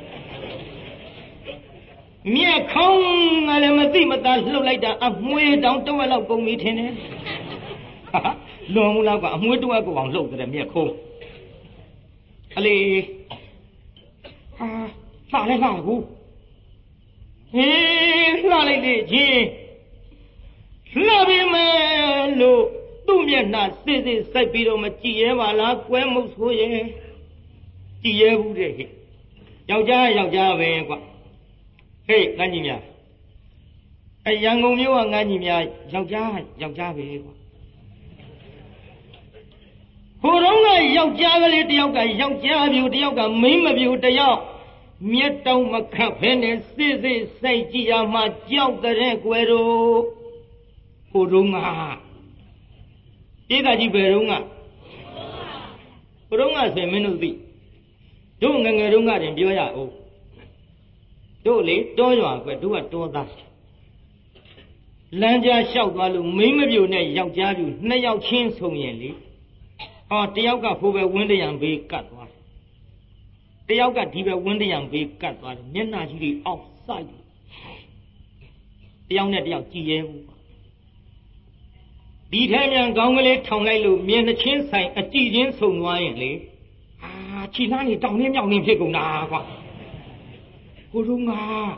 မြက်ခေါင်းကလည်းမသိမသာလှုပ်လိုက်တာအမွှေးတောင်တဝက်လောက်ကုန်ပြီထင်တယ်ဟာလွန်မှုလောက်ကအမွှေးတဝက်ကိုအောင်လှုပ်တယ်မြက်ခုံးအလေဟာစာလည်းလှဘူးဟေးလှလိုက်လေချင်းလှပြီမယ်လို့သူ့မျက်နှာစစ်စစ်စိုက်ပြီးတော့မကြည့်ရဲပါလားကွဲမှုဆိုရင်ကြည့်ရဲဘူးတဲ့ဟဲ့ယောက်ျားယောက်ျားပဲကွဟေးငန်းကြီးများအဲရန်ကုန်မြို့ကငန်းကြီးများယောက်ျားယောက်ျားပဲကွဟိုတုန်းကယောက်ျားကလေးတယောက်ကယောက်ျားပြူတယောက်ကမိန်းမပြူတယောက်မြတ်တောင်မခတ်ဖဲနဲ့စစ်စစ်စိုက်ကြည့်ရမှကြောက်တဲ့ကွယ်တို့ဟိုတုန်းကဧကကြီးဘယ်တုန်းကဟိုတုန်းကဆိုရင်မင်းတို့သိတို့ငငယ်တုန်းကတင်ပြောရအောင်တို့လေတောရွာကွယ်တို့ကတောသားလမ်းကြားလျှောက်သွားလို့မိန်းမပြူနဲ့ယောက်ျားပြူနှစ်ယောက်ချင်းဆုံရင်လေဟောတယောက်ကဖိုးပဲဝင်းတရံဘေးကတ်သွားတယောက်ကဒီပဲဝင်းတရံဘေးကတ်သွားတယ်မျက်နှာကြီးတွေအောက်စိုက်တယောက်နဲ့တယောက်ကြည်ရဲဘူးဒီထဲမြန်ကောင်းကလေးထောင်လိုက်လို့မျက်နှာချင်းဆိုင်အကြည့်ချင်းဆုံသွားရင်လေဟာခြေနှားနေတောင်နေမြောက်နေဖြစ်ကုန်တာကွာဟိုတုန်းက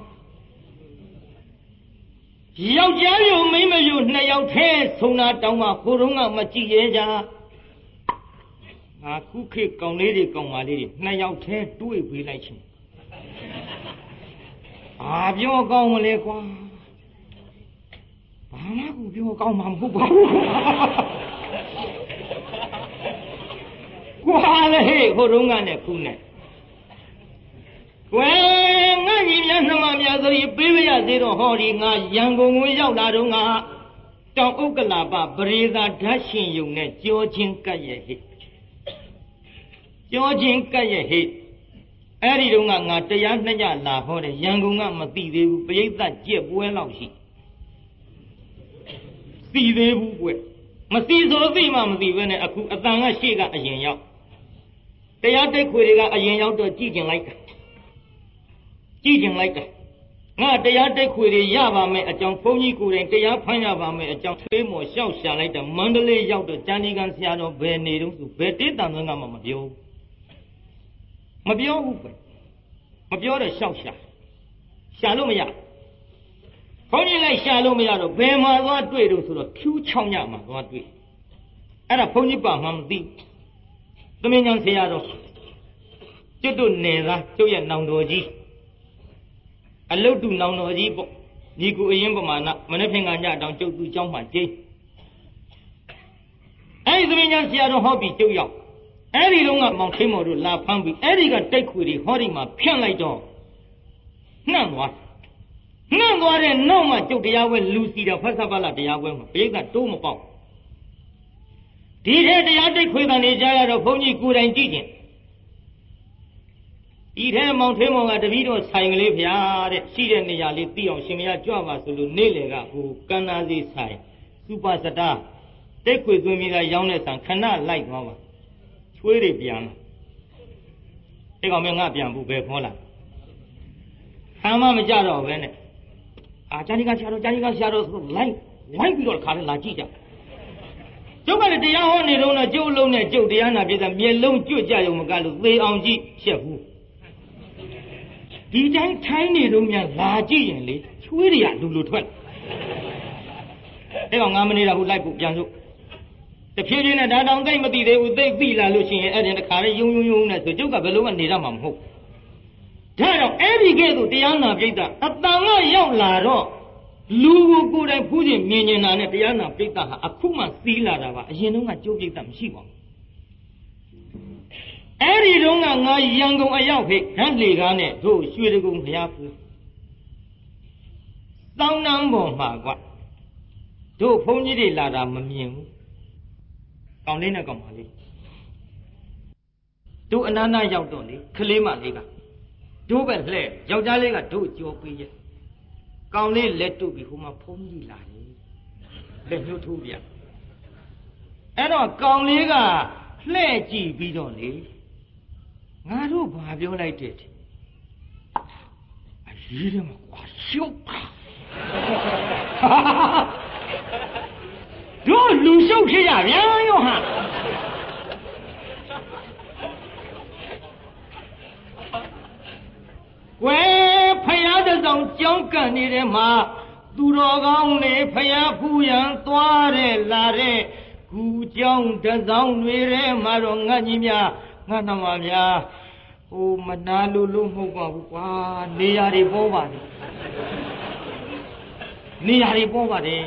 ယောက်ျားမျိုးမိန်းမမျိုးနှစ်ယောက်ထဲဆုံတာတောင်မှဟိုတုန်းကမကြည့်ရဲကြငါခုခေတ်ကောင်လေးတွေကောင်မလေးတွေနှစ်ယောက်ထဲတွေ့ပေးလိုက်ချင်းအာပြောကောင်းမလဲကွာဘာမှကူပြောကောင်းမှာမဟုတ်ပါဘူးကွာလေဟိုတုန်းကနဲ့ခုနဲ့ကွယ်ငါကြီးများနှမများဆိုရင်ပေးပြရသေးတော့ဟောဒီငါရန်ကုန်ကိုရောက်လာတော့ငါတောင်ဥက္ကလာပပရိသာဓာတ်ရှင်ယုံနဲ့ကြောချင်းကပ်ရဲ့ဟိကြောချင်းကပ်ရဲ့ဟိအဲ့ဒီတုန်းကငါတရားနှစ်ညလာဟောတယ်ရန်ကုန်ကမသိသေးဘူးပရိသတ်ကြက်ပွဲလောက်ရှိသိသေးဘူးကွမသိဆိုသိမှမသိဘဲနဲ့အခုအတန်ကရှေ့ကအရင်ရောက်တရားတိတ်ခွေတွေကအရင်ရောက်တော့ကြည့်ကျင်လိုက်တာကြည့်ကျင်လိုက်တာငါတရားတိတ်ခွေတွေရပါမယ်အကြောင်းဘုန်းကြီးကိုယ်တိုင်တရားဖမ်းရပါမယ်အကြောင်းသေးမော်လျှောက်ရှာလိုက်တာမန္တလေးရောက်တော့ကျန်ဒီကံဆရာတော်ဘယ်နေတော့ဆိုဘယ်တေးတန်သွင်းကမှမပြောမပြောဘူးပဲမပြောတော့လျှောက်ရှာရှာလို့မရဘုန်းကြီးလိုက်ရှာလို့မရတော့ဘယ်မှာသွားတွေ့တော့ဆိုတော့ဖြူးချောင်းညမှာသွားတွေ့အဲ့ဒါဘုန်းကြီးပါမှမသိသမင်းညာဆရာတော်ကျွတ်တို့နေသားကျုပ်ရဲ့နောင်တော်ကြီးအလုတ်တူနောင်တော်ကြီးပေါ့ညီကူအရင်ပမာဏမနေ့ဖင်ကညတောင်ကျုပ်သူเจ้าမှကျိအဲ့ဒီသမင်းညာဆရာတော်ဟောပြီးကျုပ်ရောက်အဲ့ဒီတော့ကမောင်ထိမော်တို့လာဖမ်းပြီးအဲ့ဒီကတိတ်ခွေတွေဟောဒီမှာဖြန့်လိုက်တော့နှံ့သွားနှံ့သွားတဲ့နောက်မှကျုပ်တရားပွဲလူစီတာဖတ်သပါလာတရားပွဲမှာပိဋကတိုးမပေါက်ဒီထဲတရားတိတ်ခွေကနေကြားရတော့ဘုန်းကြီးကိုယ်တိုင်ကြည့်ခြင်းဒီထဲမောင်ထိမောင်ကတပည့်တော်ဆိုင်ကလေးဗျာတဲ့ရှိတဲ့နေရာလေးသိအောင်ရှင်မရကြွပါဆိုလို့နေ့လေကဟိုကန္နာစီဆိုင်စူပါစတာတိတ်ခွေသွင်းပြီးသားရောင်းတဲ့ဆံခဏလိုက်သွားပါချွေးတွေပြန်လာအဲ့ကောင်မင်းငါပြန်ဘူးပဲခေါ်လာဆံမမကြတော့ပဲနဲ့အာဂျာနီကဆရာတော်ဂျာနီကဆရာတော်ဆိုလိုက်လိုက်ပြီးတော့ခါလဲလာကြည့်ကြကျုပ်ကလည်းတရားဟောနေတော့ကျုပ်လုံးနဲ့ကျုပ်တရားနာပြတဲ့မျက်လုံးကျွတ်ကြရုံမကလို့သေအောင်ကြည့်ရှက်ဘူးဒီတိုင်းထိုင်းနေတော့များလာကြည့်ရင်လေချွေးတွေကလူလူထွက်အဲ့ကောင်ငါမနေတာဟုတ်လိုက်ဖို့ပြန်လို့တဖြည်းဖြည်းနဲ့ဒါတောင်သိမသိသေးဘူးသိသိလာလို့ရှိရင်အဲ့ဒီတခါလေးယုံယုံယုံနဲ့ဆိုကျုပ်ကဘယ်လိုမှနေရမှာမဟုတ်ဒါတော့အဲ့ဒီကဲ့သို့တရားနာပြိတ္တအတန်ကရောက်လာတော့လူကိုကိုယ်တိုင်ဖူးခြင်းမြင်နေတာနဲ့တရားနာပြိတ္တဟာအခုမှစီးလာတာပါအရင်တုန်းကကျိုးပြိတ္တမရှိပါဘူးအဲ့ဒီတုန်းကငါရန်ကုန်အရောက်ဖိတ်ဓာတ်လေကားနဲ့တို့ရွှေတကုံဖျားဖူးတောင်းနှမ်းပေါ်မှာကွတို့ဘုန်းကြီးတွေလာတာမမြင်ဘူးကောင်းလေးနဲ့ကောင်းပါလေးတို့အနားနာရောက်တော့လေခလေးမလေးကတို့ပဲလှဲ့ယောက်ျားလေးကတို့ကြောပေးရဲ့ကောင်းလေးလက်တုပ်ပြီးဟိုမှာဖုံးကြီးလာတယ်လက်ညှိုးထိုးပြအဲ့တော့ကောင်းလေးကလှဲ့ကြည့်ပြီးတော့လေငါတို့ဘာပြောလိုက်တဲ့အရေးတယ်မကွာရှုပ်တာတို့လူရှုပ်ဖြစ်ရဗျာယောဟာကွယ်ဖယားတစ်ဆောင်ကြောင်းကန်နေတဲ့မှာသူတော်ကောင်းတွေဖယားဖူးရန်သွားတဲ့လာတဲ့ကူကြောင်းတစ်ဆောင်တွေထဲမှာတော့ငါကြီးများငါနှမများဟိုမနာလို့လို့မဟုတ်ပါဘူးကွာနေရာတွေပေါ်ပါတယ်နေရာတွေပေါ်ပါတယ်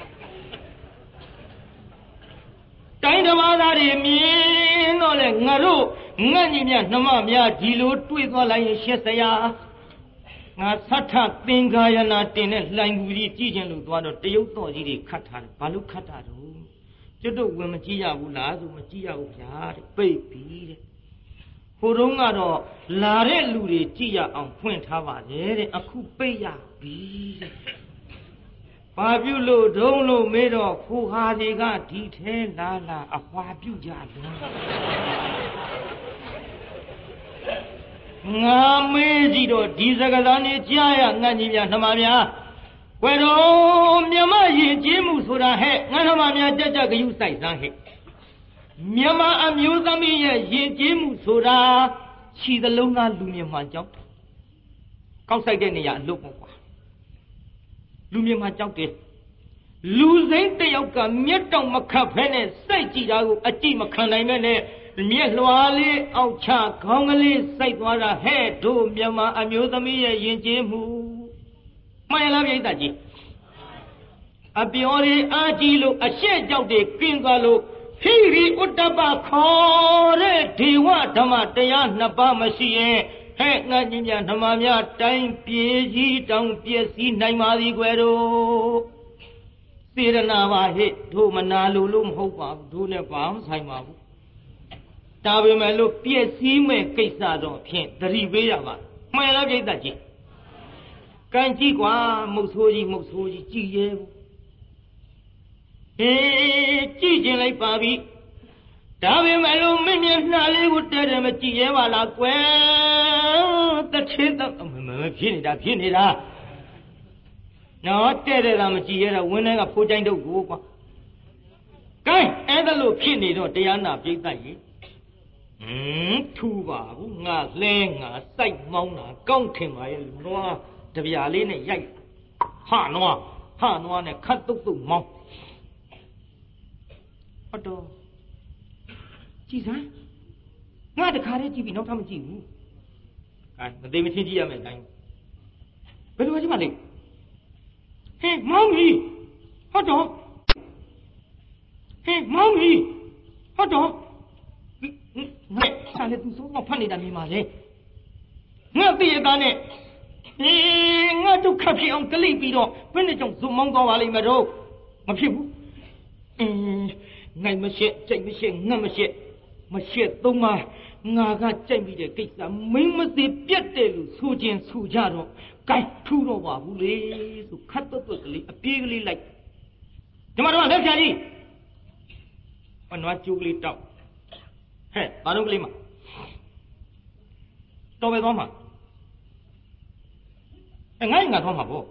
တိုင်းဓမ္မသားတွေမြင်တော့လေငါတို့ငတ်ကြီးများနှမများဒီလိုတွေ့သွားလိုက်ရင်ရှက်စရာငါသတ္ထသင်္ကာယနာတင်တဲ့လှိုင်ကူကြီးကြည့်ခြင်းလို့သွားတော့တရုတ်တော်ကြီးတွေခတ်ထားတယ်ဘာလို့ခတ်တာတော့ကျွတ်တို့ဝင်မကြည့်ရဘူးလားဆိုမကြည့်ရဘူးဗျာတဲ့ပိတ်ပြီးတဲ့ဟိုတုန်းကတော့လာတဲ့လူတွေကြည့်ရအောင်ဖွင့်ထားပါတယ်တဲ့အခုပိတ်ရပြီတဲ့ဘာပြုလို့ဒုံလို့မေးတော့ခိုဟာတွေကဒီထဲလာလာအဟွာပြုကြတယ်ငါမေးကြည့်တော့ဒီစကားသားနေကြားရငါကြီးများနှမများဝဲတော်မြမရင်ကျေးမှုဆိုတာဟဲ့ငါနှမများကြက်ကြက်ဂယုစိုက်စမ်းဟဲ့မြမအမျိုးသမီးရဲ့ရင်ကျေးမှုဆိုတာခြီသလုံးသားလူမြင်မှကြောက်တယ်ကောက်ဆိုင်တဲ့နေရာအလုပ်ပေါ့ကွာလူမြင်မှကြောက်တယ်လူစိမ့်တယောက်ကမျက်တောင်မခတ်ဖဲနဲ့စိုက်ကြည့်တာကိုအကြည့်မခံနိုင်မဲ့နဲ့မျက်လွှာလေးအောက်ချခေါင်းကလေးစိုက်သွားတာဟဲ့တို့မြမအမျိုးသမီးရဲ့ရင်ကျေးမှုမှန်လားပြိတ္တကြီးအပြော်တွေအားကြီးလို့အရှက်ကြောက်တွေကင်းသွားလို့ဟိရိဥတ္တပခေါ်တဲ့ဒေဝဓမ္မတရားနှစ်ပါးမရှိရင်ဟဲ့ငါကြီးများနှမများတိုင်းပြေကြီးတောင်ပြည့်စည်နိုင်ပါသည်ကွယ်တို့စေရနာပါဟဲ့တို့မနာလို့လို့မဟုတ်ပါဘူးတို့နဲ့ဘာမှဆိုင်ပါဘူးဒါပေမဲ့လို့ပြည့်စည်မဲ့ကိစ္စတော့ဖြင့်သတိပေးရပါမှန်လားပြိတ္တကြီးကံကြည့်ကွာမုတ်ဆိုးကြီးမုတ်ဆိုးကြီးကြည်ရဲဘူးအေးကြည့်ခြင်းလိုက်ပါပြီဒါပေမဲ့လို့မင်းမျက်နှာလေးကိုတဲတယ်မကြည့်ရဲပါလားကွယ်သက်ချေတော့မဖြစ်နေတာဖြစ်နေတာနော်တဲ့တဲ့ကမကြည့်ရတော့ဝင်းထဲကဖိုးတိုင်းတော့ကိုကွာကဲအဲ့ဒါလို့ဖြစ်နေတော့တရားနာပြိဿကြီးဟင်းထူပါဘူးငါလဲငါစိုက်မောင်းတာကောင်းထင်ပါရဲ့နွားတပြာလေးနဲ့ရိုက်ဟာနွားဟာနွားနဲ့ခတ်တုတ်တုတ်မောင်းဟုတ်တော့ကြည်စမ်းငါတခါတည်းကြည့်ပြီးနောက်ထပ်မကြည့်ဘူးအဲမသိမချင်းကြည့်ရမယ်တိုင်းဘယ်လိုကြည့်မလဲဟဲ့မောင်းကြီးဟုတ်တော့ဟဲ့မောင်းကြီးဟုတ်တော့ငါစားလေသူစိုးမဖတ်နေတာနေမှာလေငါတည့်ရတာနဲ့ဟင်းငါဒုက္ခဖြစ်အောင်ကလိပ်ပြီးတော့ဘယ်နဲ့ကြောင့်ဇုံမောင်းသွားပါလိမ့်မတော့မဖြစ်ဘူးအင်းငိုင်မရှိကြိတ်မရှိငတ်မရှိမရှိသုံးပါငါကကြိုက်ပြီးတဲ့ကိစ္စမင်းမသိပြတ်တယ်လို့ဆိုခြင်းဆိုကြတော့ကိုက်ထူတော့ပါဘူးလေဆိုခတ်တော့တော့ကလေးအပြေးကလေးလိုက်ဒီမှာတော့လက်ဖြာကြီးဘနွားကျိုးကလေးတောက်ဟဲ့ဘာလို့ကလေးမတော်ပဲသွားမှာအဲငါ့ငါသွားမှာပေါ့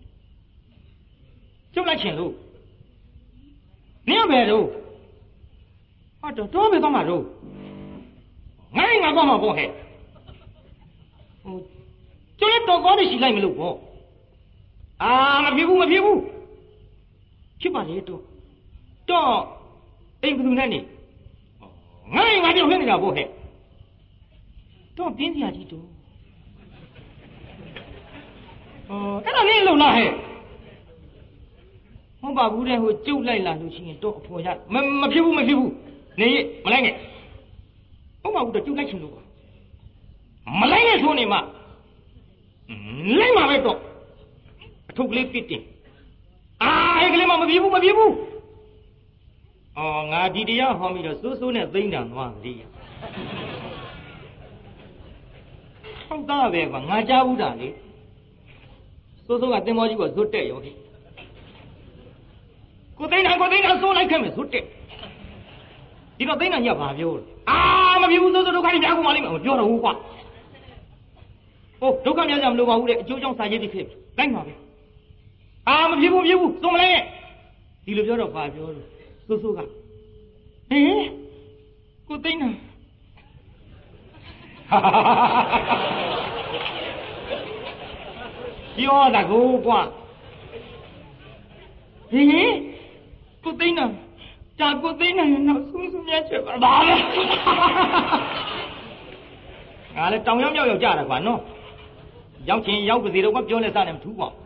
ကျုပ်လိုက်ချင်လို့နင်းပဲတော့ဟောတော့တော်ပဲသွားမှာတော့ငါ့ငါသွားမှာပေါ့ဟဲ့ဟိုကျုပ်လည်းတော်သွားတယ်ရှိလိုက်မလို့ပေါ့အာမဖြစ်ဘူးမဖြစ်ဘူးဖြစ်ပါလေတော့တော့အိမ်ဘယ်သူနဲ့နေငါ့ငါပြောင်းနေတာပေါ့ဟဲ့တော့ပြင်းစရာကြီးတော့အော်အဲ့ဒါလေးလုံလားဟဲ့ဟုတ်ပါဘူးတဲ့ဟိုကျုပ်လိုက်လာလို့ရှိရင်တော့အဖော်ရမမဖြစ်ဘူးမဖြစ်ဘူးနေမလိုက်နဲ့ဟုတ်ပါဘူးတော့ကျုပ်လိုက်ချင်လို့ပါမလိုက်နဲ့ဆိုနေမှလိုက်မှာပဲတော့အထုပ်ကလေးပြစ်တင်အာအဲ့ကလေးမှမပြေဘူးမပြေဘူးအော်ငါဒီတရားဟောပြီးတော့စိုးစိုးနဲ့သိမ့်တံသွားပြီဟုတ်သားပဲကွာငါကြားဘူးတာလေစိုးစိုးကတင်မောကြီးကဇွတ်တက်ရောဟိကိုသိမ့်တံကိုသိမ့်တံစိုးလိုက်ခဲ့မယ်ဇွတ်တက်ဒီတော့သိမ့်တံညဘာပြောလဲအာမပြေဘူးစိုးစိုးဒုက္ခတွေများကုန်ပါလိမ့်မယ်မပြောတော့ဘူးကွာဟုတ်ဒုက္ခများကြမလို့ပါဘူးတဲ့အကျိုးကြောင့်စာရေးပြီးဖြစ်လိုက်ပါပဲအာမပြေဘူးမပြေဘူးသုံးမလဲဒီလိုပြောတော့ဘာပြောလို့စိုးစိုးကဟင်ကိုသိမ့်တာပြောတာကိုကွာဟင်ကိုသိမ့်တာဒါကိုသိမ့်တာနောက်ဆုံးဆုံးမြတ်ချက်ပါဘာလဲငါလည်းတောင်ရောက်ရောက်ရောက်ကြတာကွာနော်ရောက်ချင်းရောက်ပါစေတော့ကပြောလဲစားတယ်မထူးပါ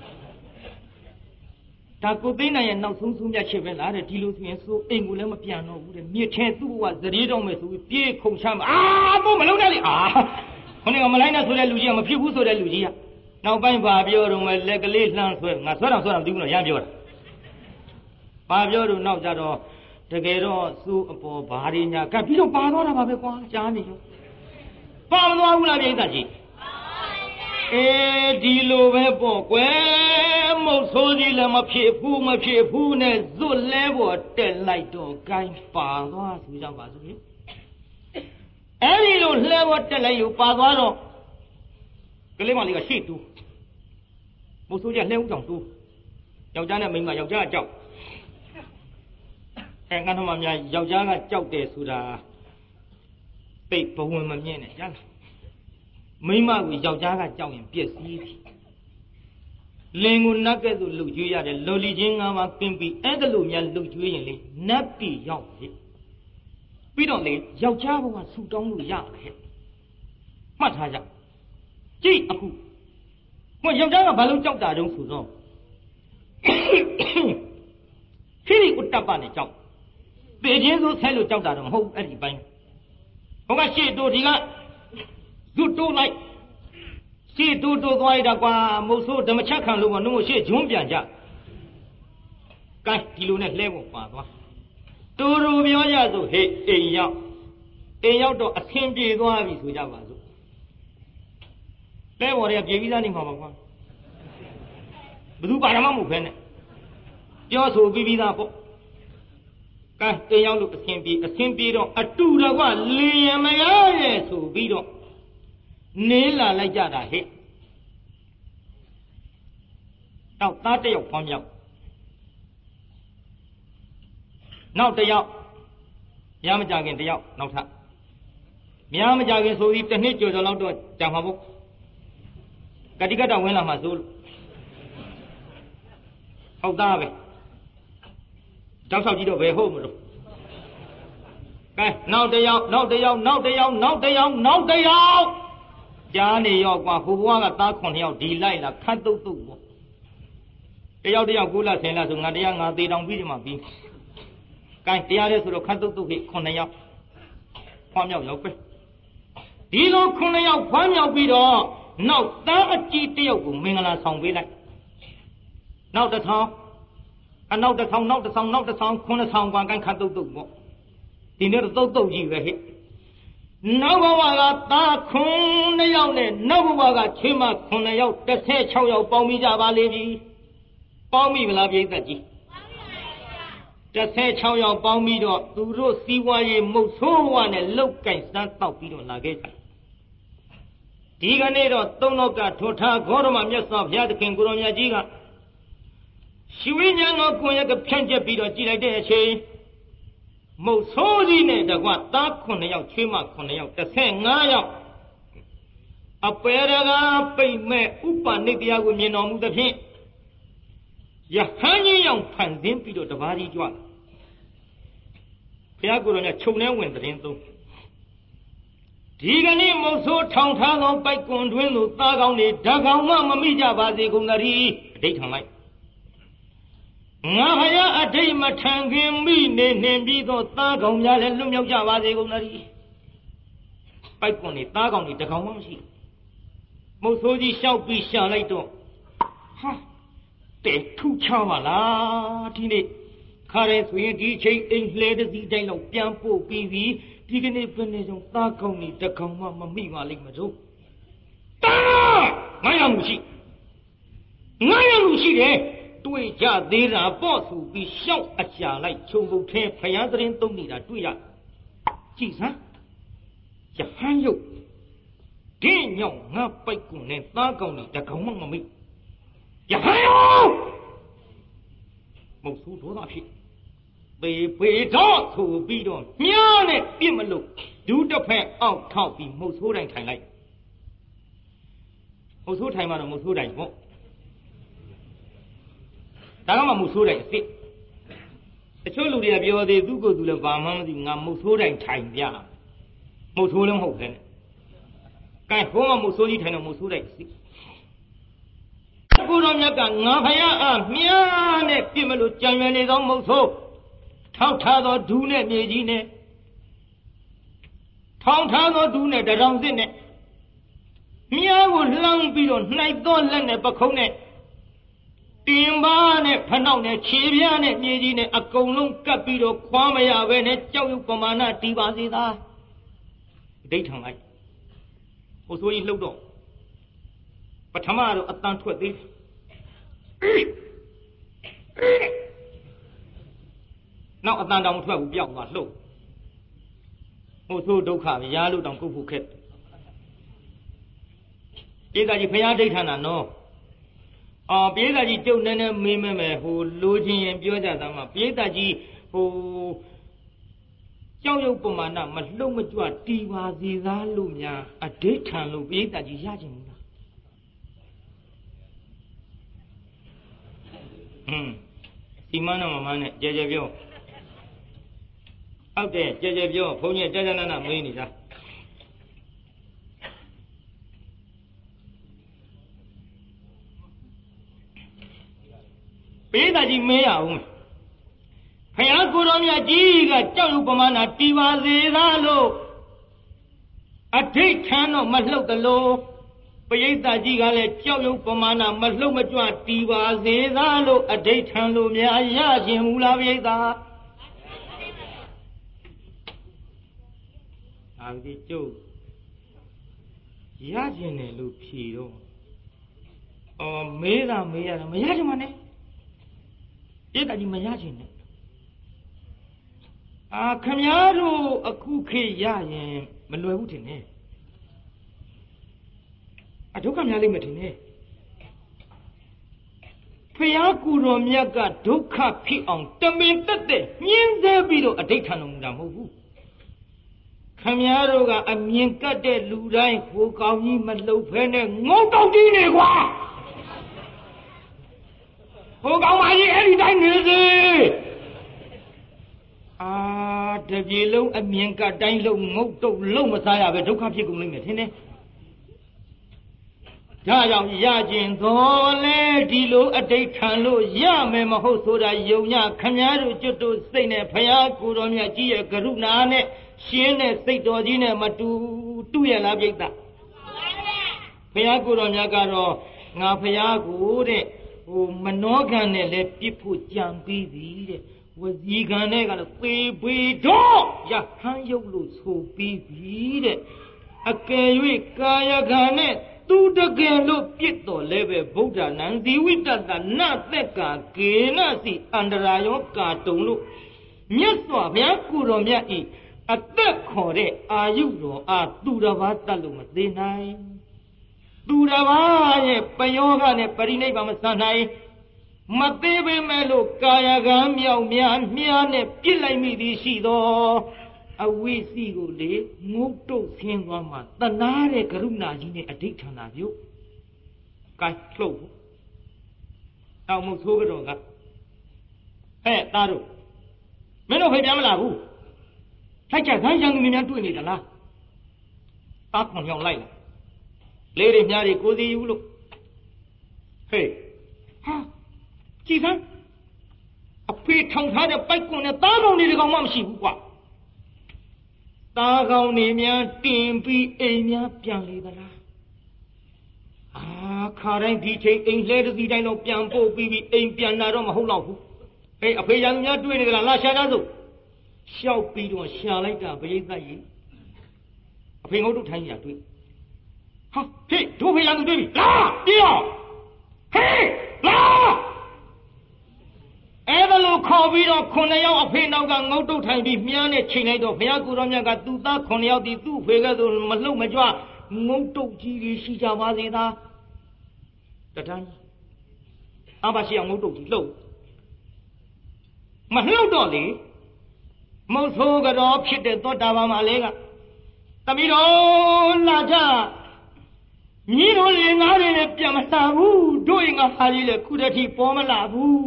ဒါကိုသိမ့်နိုင်ရဲ့နောက်ဆုံးဆုံးမြတ်ချက်ပဲလားတဲ့ဒီလိုဆိုရင်စိုးအိမ်ကိုလည်းမပြန်တော့ဘူးတဲ့မြစ်ထဲသူ့ဘဝဇရေတော့မယ်ဆိုပြီးပြေးခုန်ချမ်းအာတော့မလုံးနဲ့လေအာခொနည်းကမလိုက်နဲ့ဆိုတဲ့လူကြီးကမဖြစ်ဘူးဆိုတဲ့လူကြီးကနောက်ပိုင်းဘာပြောတော့မယ်လက်ကလေးလှမ်းဆွဲငါဆွဲတော့ဆွဲတော့မသိဘူးနော်ရမ်းပြောတာဘာပြောတော့နောက်ကြတော့တကယ်တော့စိုးအပေါ်ဘာတွေညာကပ်ပြီးတော့ပါသွားတာပါပဲကွာကြားနေရောပါမသွားဘူးလားပြိဿကြီးအေးဒီလိုပဲပေါ့ကွယ်မုတ်ဆိုးကြီးလည်းမဖြစ်ဘူးမဖြစ်ဘူးနဲ့ဇွတ်လဲပေါ်တက်လိုက်တော့ကိုင်းပါသွားဆိုကြပါစို့အဲ့ဒီလိုလှဲပေါ်တက်လိုက်ယူပါသွားတော့ကလေးမလေးကရှေ့တူးမုတ်ဆိုးကြီးလှဲဦးကြောင်တူးယောက်ျားနဲ့မိန်းမယောက်ျားကကြောက်အဲငါတို့မှများယောက်ျားကကြောက်တယ်ဆိုတာပိတ်ဘဝင်မမြင်နဲ့ကြားလားမိမကိုယောက်ျားကကြောက်ရင်ပြည့်စည်ပြီလင်ကိုနတ်ကဲ့သို့လှုပ်ကြွေးရတယ်လော်လီချင်းငါးပါးပင်ပြီးအဲ့ဒါလိုများလှုပ်ကြွေးရင်လေနတ်ပြည်ရောက်ပြီပြီးတော့လေယောက်ျားဘဝဆူတောင်းလို့ရတယ်မှတ်ထားကြကြည့်အခုဟိုယောက်ျားကဘာလို့ကြောက်တာတုံးဆိုတော့ခိရိဥတ္တပနဲ့ကြောက်ပေချင်းဆိုဆဲလို့ကြောက်တာတော့မဟုတ်အဲ့ဒီပိုင်းဟိုကရှေ့တို့ဒီကဇွတ်တိုးလိုက်ရှေ့တိုးတိုးသွားရတာကွာမုတ်ဆိုးဓမ္မချက်ခံလို့ကနှုတ်ရှေ့ဂျွန်းပြန်ကြကဲဒီလိုနဲ့လှဲဖို့ပါသွားတူတူပြောကြစို့ဟေ့အိမ်ရောက်အိမ်ရောက်တော့အဆင်ပြေသွားပြီဆိုကြပါစို့လဲပေါ်တွေကပြေပြီးသားနေမှာပါကွာဘယ်သူပါရမမဟုတ်ဖဲနဲ့ပြောဆိုပြီးပြီးသားပေါ့ကဲအိမ်ရောက်လို့အဆင်ပြေအဆင်ပြေတော့အတူတကွလေရင်မရရဲ့ဆိုပြီးတော့ Nila like that, hit. Now, that day of Pom Yao. Now, the Yao. Yamajagin, the Yao, not that. Yamajagin, so if the nature is allowed to Jamabu. Katigata Willa Mazul. How Davi? Just how you do a home. Now they out, now they out, now they out, now they out, now they out. Johnny Yogwa, who want a dark on your delight, a cut to do. They out the Agula Sena, so Nadia, they don't beat him up. Can't the others to cut to hit Conaya. Pam Yao Yoke. Dilo Conaya, Pam Yao Bido. Now that G T O Mingala song be like. Now the song, and now the song, now the song, now the song, corner song, one can cut to do. The near Toto G. Navaga Ta Kunayone, Navaga Chima Kunayo, the Say Chow Pomija Valley, Pomi Lavi. The Say Chow Pomido, Duro Siwa, Muso one and look and stand out Pido Lagate. Diganero, Tonoka, Tota, Goroma, Yasov, Yadakin, Guronia Giga. Shiwinya no Kuya, the Panja Pido Gila. Mosoli the what dark Kunayao, Chima Kunayao, the same Naya. A peraga pay me upa Nidia Wimino the hint. Yahani young Panzimpido the Vari Juan. Piagurana Chuna went the Rento. Digani Moso Town Talo by Gondwino, Dagoni, Dagama Mamija Bazi Gunari, daytime light. Nahaya a day matangim me name be the Tagom Yal Lumio Javazi Gunari. Piponi, Tagoni, the Kawashi. Mosoji shall be shalaito. Ha! They two chavala, Tine. Caress we D J in ladies the day of Piampo P V, digging a finish of Tagoni, the Kama Mamiva Ligmazo. Ah! Mayamushi. Mayamushi, eh? Tui ja dira boss who be shout at ya like Chumbo Camp Payadrin Tomida Tuya. Chisa Jahanyo Dino, not by Kun and Tagoni, the Kamami. Yahayo Mosu Donashi. They pay dogs who beat on Miane Bimalo. Do the pair out copy Mosu and Thai. Mosu time on a Mosu and Tama Musura, the Cholu of your day do go to the Bama, the Musura and time, ya. Mosulam Hogan. Can Homa Musoli and Musura. Put on your gun, Nahaya, Miane, Pimalu, Jaman is almost so. Tauntado Dune, Medine. Tauntado Dune, the round in it. Mia would long be on night, don't let a bacone. Timbane, Panone, Chiviane, Medine, a column capito, Quamaya, when it Joe Pomana, Tibazida. Daytime light. Was we looked up. But Tamaro, a tank to this. Now a tan down twelve young was low. Also, Doka, Yalu, don't go Phuket. Is that you pay a daytime? No. Ah, Piedaji don't name me who losing and Biodama, Piedaji who Joe Pomana must look at what Tiva Ziza Lumia, a daytime look, Piedaji Yajin. Hm. Simana Mamma, Jajavio. Out there, Jajavio, Pony Jajana, Minisa. Piedaji Mea. Payakuramia Giga, Jalupamana, Tiva Zizalo. A daytime must look the low. Payeta Gigale, Jalupamana, must look at what Tiva Zizalo, a daytime Lumia, Yajim Ulavieta. I did joke. Yajin Lupio. Oh, Meda Mea, Mayajimane. Yet I imagine. Ah, Camaro, a cookie, Yayan, Malutin. အဒုက္ခများလိမ့်မယ်ထင်တယ်ဖယားကူတော်မြတ်ကဒုက္ခဖြစ်အောင်တမင်တက်တဲ့ညှင်းဆဲပြီးတော့အဋိဌာန်တော်မူတာမဟုတ်ဘူးခမည်းတော်ကအမြင်ကတ်တဲ့လူတိုင်းဟိုကောင်ကြီးမလှုပ်ဖဲနဲ့ငုံတောက်ကြီးနေကွာဟိုကောင်မကြီးအဲ့ဒီတိုင်းနေစေအာတပြေလုံးအမြင်ကတိုင်းလုံးငုတ်တုတ်လုံးမစားရပဲဒုက္ခဖြစ်ကုန်လိမ့်မယ်ထင်တယ်ဒါကြောင့်ရခြင်းတော်လဲဒီလိုအဋိဌာန်လို့ရမယ်မဟုတ်ဆိုတာယုံညခမည်းတော်ကျွတ်တို့စိတ်နဲ့ဖယားကိုတော်မြတ်ကြီးရဲ့ကရုဏာနဲ့ရှင်းတဲ့စိတ်တော်ကြီးနဲ့မတူတူရလားပြိတ္တာဖယားကိုတော်မြတ်ကတော့ငါဖယားကိုတဲ့ဟိုမနောကံနဲ့လည်းပြစ်ဖို့ကြံပြီးသည်တဲ့ဝစီကံနဲ့ကလည်းပေပေတော့ရဟန်းရုပ်လို့ဆိုပြီးသည်တဲ့အကယ်၍ကာယကံနဲ့သူတကယ်လို့ပြစ်တော်လဲပဲဗုဒ္ဓနံဇီဝိတ္တနသက်ကကေနစီအန္တရာယောကာတုံလို့မြတ်စွာဘုရားကိုတော်မြတ်ဤအသက်ခေါ်တဲ့အာယုတော်အားသူတစ်ပါးတတ်လို့မသေးနိုင်သူတစ်ပါးရဲ့ပယောဂနဲ့ပရိနိဗ္ဗာန်မဆံနိုင်မသေးပေမဲ့လို့ကာယကံမြောက်များမြားနဲ့ပြစ်လိုက်မိသည်ရှိသောအဝိစီကိုလေငုတ်တုတ်ဆင်းသွားမှတနာတဲ့ကရုဏာကြီးနဲ့အဋိဌာဏပြုတ်ကဲလှုပ်တောင်မဆိုးကြတော့ကဟဲ့သားတို့မင်းတို့ဖေးပြန်မလာဘူးလိုက်ကြခိုင်းရန်သူများတွေ့နေသလားသားခွန်ကြောင်လိုက်လာလေးတွေမြားတွေကိုစီယူလို့ဟေးဟာကြည်စမ်းအဖေထောင်ထားတဲ့ပိုက်ကွန်နဲ့သားကောင်တွေဒီကောင်မှမရှိဘူးကွာသားကောင်တွေများတင်ပြီးအိမ်များပြန်လေသလားအာခါတိုင်းဒီချိန်အိမ်လဲတစ်စီတိုင်းတော့ပြန်ပို့ပြီးပြီးအိမ်ပြန်လာတော့မဟုတ်တော့ဘူးဟေးအဖေရန်သူများတွေ့နေသလားလာရှာကြစို့ရှောက်ပြီးတော့ရှာလိုက်တာပရိသတ်ကြီးအဖေငုတ်တို့ထိုင်းရတွေ့ဟာဟေးတို့ဖေရန်သူတွေ့ပြီလာပြေးအောင်ဟေးလာအဲ့ဒါလို့ခေါ်ပြီးတော့ခုနှစ်ယောက်အဖေနောက်ကငုတ်တုတ်ထိုင်ပြီးမြားနဲ့ချိန်လိုက်တော့ဘုရားကိုယ်တော်မြတ်ကသူ့သားခုနှစ်ယောက်ဒီသူ့ဖေကဲဆိုမလှုပ်မကြွငုတ်တုတ်ကြီးတွေရှိကြပါစေသာတတန်းအဘရှိအောင်ငုတ်တုတ်ကြီးလှုပ်မလှုပ်တော့လေမုတ်ဆိုးကြောဖြစ်တဲ့သောတာပန်မလေးကတမီးတော်လာကြမြည်တော်လေးငါးတွေလည်းပြန်မလာဘူးတို့ရင်ငါဟာကြီးလည်းခုတည်းထိပေါ်မလာဘူး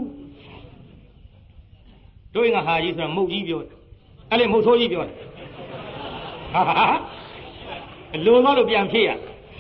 တို့ရင်ငါဟာကြီးဆိုတာမုတ်ကြီးပြောတယ်အဲ့လေမုတ်ဆိုးကြီးပြောတယ်ဟာဟာလိုတော့လို့ပြန်ဖြစ်ရ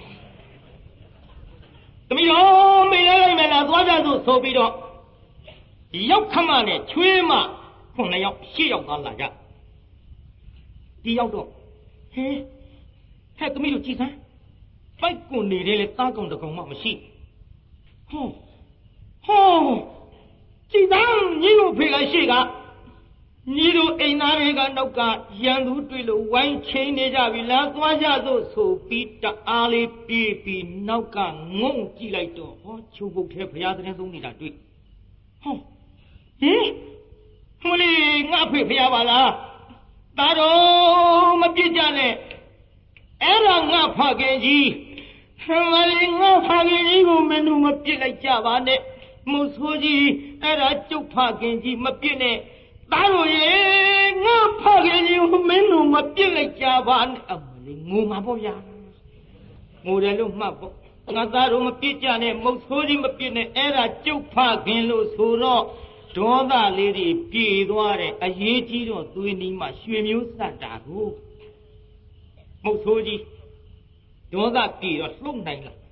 တမီးတော်မေးလိုက်မယ်လားသွားကြစို့ဆိုပြီးတော့ရောက်ခမနဲ့ချွေးမခုနှစ်ယောက်ရှစ်ယောက်သားလာကြဒီရောက်တော့ဟဲဟဲ့သမီးတို့ကြည်စမ်းပိုက်ကွန်နေတဲ့လေသားကောင်တကောင်မှမရှိဟောဟောကြည်စမ်းညီတို့ဖေကရှိကညီတို့အိမ်သားတွေကနောက်ကရန်သူတွေ့လို့ဝိုင်းချင်းနေကြပြီလားသွားကြစို့ဆိုပြီးတအားလေးပြေးပြီးနောက်ကငုံကြည့်လိုက်တော့ဟောချိုးပုတ်ထဲဘုရားသတင်းသုံးနေတာတွေ့ဟောဟင်မလေးငါဖေဖျားပါလားဒါတော့မပြစ်ကြနဲ့အဲ့ဒါငါဖခင်ကြီးမလေးငါဖခင်ကြီးကိုမင်းတို့မပြစ်လိုက်ကြပါနဲ့မုတ်ဆိုးကြီးအဲ့ဒါကျုပ်ဖခင်ကြီးမပြစ်နဲ့ဒါတို့ရေငါဖခင်ကြီးကိုမင်းတို့မပြစ်လိုက်ကြပါနဲ့အမလေးငိုမှာပေါ့ဗျာငိုတယ်လို့မှတ်ပေါ့ငါသားတို့မပြစ်ကြနဲ့မုတ်ဆိုးကြီးမပြစ်နဲ့အဲ့ဒါကျုပ်ဖခင်လို့ဆိုတော့ဒေါသလေးတွေပြေသွားတယ်အရေးကြီးတော့သွေးနီးမှရွှေမျိုးစတ်တာကိုမုတ်ဆိုးကြီးဒေါသပြေတော့လှုပ်နိုင်လား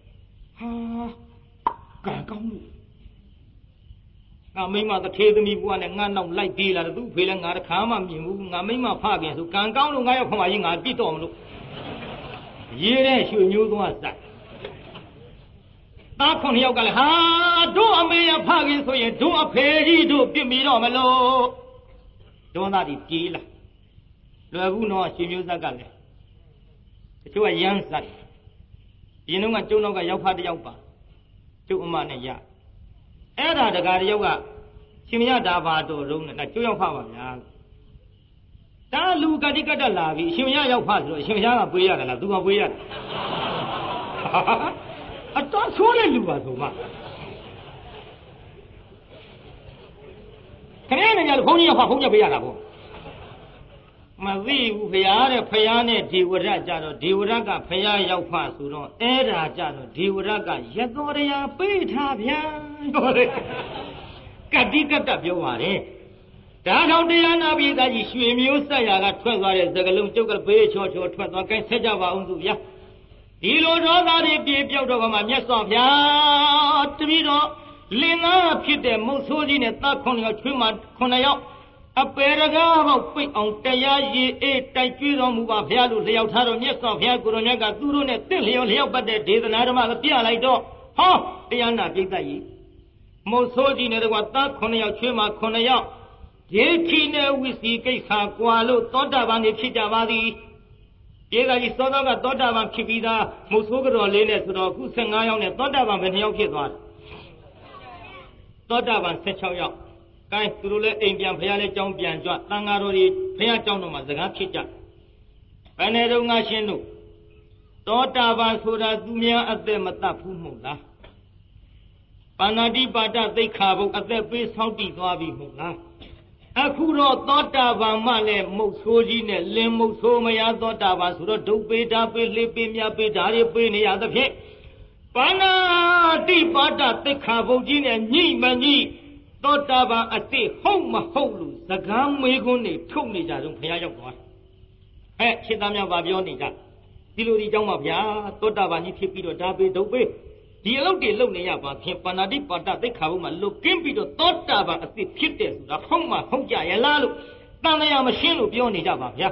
ဟာကံကောင်းလို့ငါမိမတထေသမီးဘုရားနဲ့ငါနောက်လိုက်ပြေးလာတယ်သူ့ဖေလည်းငါတခါမှမြင်ဘူးငါမိမဖခင်ဆိုကံကောင်းလို့ငါရောက်ခမကြီးငါပြစ်တော်မလို့ရေးတဲ့ရွှေမျိုးသွားစတ်သားခုနှစ်ယောက်ကလည်းဟာတို့အမေရဖခင်ဆိုရင်တို့အဖေကြီးတို့ပြစ်မိတော့မလို့ဒေါသတွေပြေးလာလွယ်ဘူးနော်ရှင်မျိုးသက်ကလည်းတချို့ကရမ်းစတ်ဒီနှုန်းကကျုံနောက်ကရောက်ဖတ်တယောက်ပါကျုပ်အမနဲ့ရအဲ့ဒါတကားတယောက်ကရှင်မရတာပါတော်လုံးနဲ့ကျုပ်ရောက်ဖပါဗျာဒါလူကတိကတ္တလာပြီရှင်မရရောက်ဖဆိုတော့ရှင်မရကပွေးရတယ်လားသူကပွေးရတယ်အတော်ဆိုးတဲ့လူပါဆိုမှခင်ဗျားနဲ့ကြလို့ဘုန်းကြီးကဖုန်းကြပေးရတာပေါ့မသိဘူးဖရာတဲ့ဖရာနဲ့ဒေဝရကြတော့ဒေဝရကဖရာရောက်ဖဆိုတော့အဲ့ဒါကြတော့ဒေဝရကရတော်ရရာပေးထားဗျာဟုတ်တယ်ကတိကတ္တပြောပါတယ်ဒါထောင်တရားနာပြီးသားကြီးရွှေမျိုးဆက်ရာကထွက်သွားတဲ့သကလုံးကျုပ်ကဘေးချောချောထွက်သွားကဲဆက်ကြပါအောင်သူဗျာဒီလိုဒေါသတွေပြေပြောက်တော့မှမြတ်စွာဘုရားတပည့်တော်လင်သားဖြစ်တဲ့မုတ်ဆိုးကြီးနဲ့သားခုနှစ်ယောက်ချွေးမခုနှစ်ယောက်အပေရကားပေါက်ပိတ်အောင်တရားရည်အေးတိုက်ကျွေးတော်မူပါဘုရားလို့လျှောက်ထားတော့မြတ်စွာဘုရားကိုရောမြတ်ကသူတို့နဲ့တင့်လျော်လျောက်ပတ်တဲ့ဒေသနာဓမ္မကပြလိုက်တော့ဟောတရားနာပြိတ္တကြီးမုတ်ဆိုးကြီးနဲ့တကွာသားခုနှစ်ယောက်ချွေးမခုနှစ်ယောက်ဒေခိနဲ့ဝိစီကိစ္စကွာလို့သောတာပန်နေဖြစ်ကြပါသည်ပြေသာကြီးသောသောကသောတာပန်ဖြစ်ပြီးသားမုတ်ဆိုးကြော်လေးနဲ့ဆိုတော့အခု၁၅ယောက်နဲ့သောတာပန်ဘယ်နှယောက်ဖြစ်သွားသောတာပန်၁၆ယောက်ကဲသူတို့လည်းအိမ်ပြန်ဖះလည်းကြောင်းပြန်ကြွတန်ဃာတော်တွေဖះကြောင်းတော်မှာစကားဖြစ်ကြဘယ်နဲ့တော့ငါရှင်းလို့သောတာပန်ဆိုတာသူများအသက်မတတ်ဘူးမဟုတ်လားပါဏာတိပါဒသိက္ခာဘုတ်အသက်ပေးဆောက်တည်သွားပြီမဟုတ်လားအခုတော့သောတာပန်မှလည်းမုတ်ဆိုးကြီးနဲ့လင်းမုတ်ဆိုးမရသောတာပန်ဆိုတော့ဒုပေတာပေလှပေမြပေဓာရီပေနေရသဖြင့်ပါဏာတိပါဒသိက္ခာဘုတ်ကြီးနဲ့ညိမညိသောတာပန်အစ်စ်ဟုတ်မဟုတ်လို့စကားမေးခွန်းနေထုတ်နေကြတော့ဘုရားရောက်သွားဟဲ့ခြေသားများဗာပြောနေကြဒီလိုဒီเจ้าမှာဗျာသောတာပန်ကြီးဖြစ်ပြီးတော့ဓာပေဒုပေဒီအလုပ်တွေလုပ်နေရပါဖြင့်ပါဏာတိပါဒသိက္ခာဘုတ်မှာလွတ်ကင်းပြီးတော့သောတာပန်အစ်စ်ဖြစ်တယ်ဆိုတာဟုတ်မှဟုတ်ကြရလားလို့တန်တရားမရှင်းလို့ပြောနေကြပါဗျာ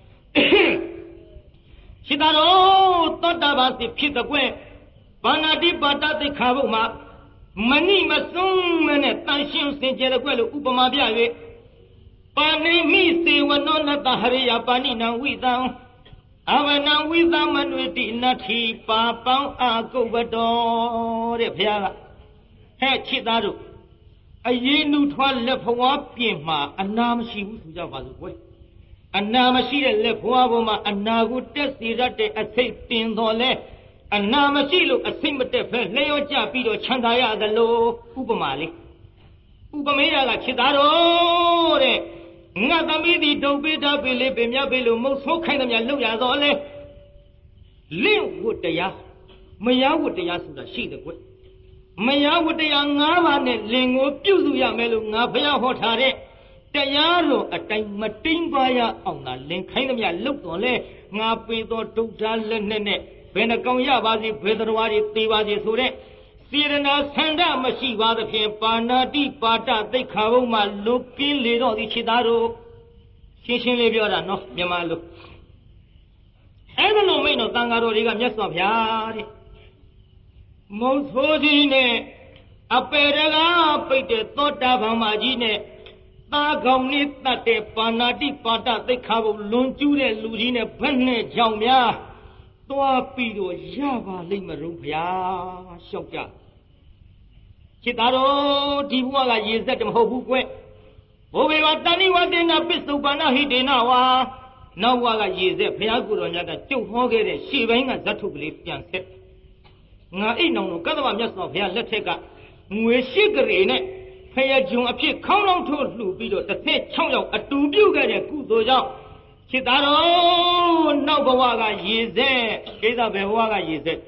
ရှိတာတော့သောတာပန်အစ်စ်ဖြစ်တဲ့ကွယ်ပါဏာတိပါဒသိက္ခာဘုတ်မှာမဏိမစွန်းမနဲ့တန်ရှင်းစင်ကြယ်တဲ့ကွယ်လို့ဥပမာပြ၍ပါဏိမိစေဝနောနတဟရိယပါဏိနံဝိသံအဝနံဝိသမနွေတိနတ္ထိပါပောင်းအာကုပ္ပတောတဲ့ဘုရားကဟဲ့ချစ်သားတို့အရေးနုထွားလက်ဖွားပြင်မှာအနာမရှိဘူးဆိုကြပါစို့ကွယ်အနာမရှိတဲ့လက်ဖွားပေါ်မှာအနာကိုတက်စီရတဲ့အစိတ်တင်တော်လဲအနာမရှိလို့အစိတ်မတက်ဖဲလျှော့ကြပြီးတော့ချမ်းသာရသလိုဥပမာလေးဥပမေယကချစ်သားတို့တဲ့ငါသမီးဒီဒုံပေးတာပေးလေးပင်မြပေးလို့မုတ်ဆိုးခိုင်းသမျှလောက်ရတော့လေလင့်ဝတ္တရားမယားဝတ္တရားဆိုတာရှိတယ်ကွမယားဝတ္တရား၅ပါးနဲ့လင်ကိုပြုစုရမယ်လို့ငါဘုရားဟောထားတဲ့တရားတော်အတိုင်းမတိမ်ပါရအောင်သာလင်ခိုင်းသမျှလောက်တော့လေငါပေးသောဒုက္ခလက်နဲ့နဲ့ဘယ်နှကောင်ရပါစေဘယ်တော်ရီသေးပါစေဆိုတဲ့စေရနာဆန္ဒမရှိပါသဖြင့်ပါဏာတိပါဒသိက္ခာဘုံမှာလွတ်ကင်းလေတော့ဒီခြေသားတို့ရှင်းရှင်းလေးပြောတာနော်မြန်မာလိုအဲ့ဒါလိုမိတ်တော့တန်ဃာတော်တွေကမြတ်စွာဘုရားတဲ့မုတ်ဆိုးကြီးနဲ့အပေရကပိတ်တဲ့သောတာပန်မကြီးနဲ့သားကောင်လေးတတ်တဲ့ပါဏာတိပါဒသိက္ခာဘုံလွန်ကျူးတဲ့လူကြီးနဲ့ဘယ်နဲ့ကြောင်များသွားပြီးတော့ရပါလိမ့်မလို့ဘုရားရှောက်ကြจิตတော်ဒီဘဝကရေစက်တမဟုတ်ဘူးကွဘိုးဘေကတဏိဝတေနပစ္စုပန္နဟိတေနဝါနောက်ဘဝကရေစက်ဘုရားကိုယ်တော်မြတ်ကကြုတ်ဟောခဲ့တဲ့ရှေ့ပိုင်းကဇတ်ထုကလေးပြန်ဆက်ငါအိတ်နောင်တို့ကတ္တဝမြတ်စွာဘုရားလက်ထက်ကငွေရှိကလေးနဲ့ဖယဂျုံအဖြစ်ခေါင်းလောင်းထိုးလှူပြီးတော့တစ်ဆယ်၆ယောက်အတူပြုခဲ့တဲ့ကုသိုလ်ကြောင့်จิตတော်နောက်ဘဝကရေစက်ကိစ္စဘယ်ဘဝကရေစက်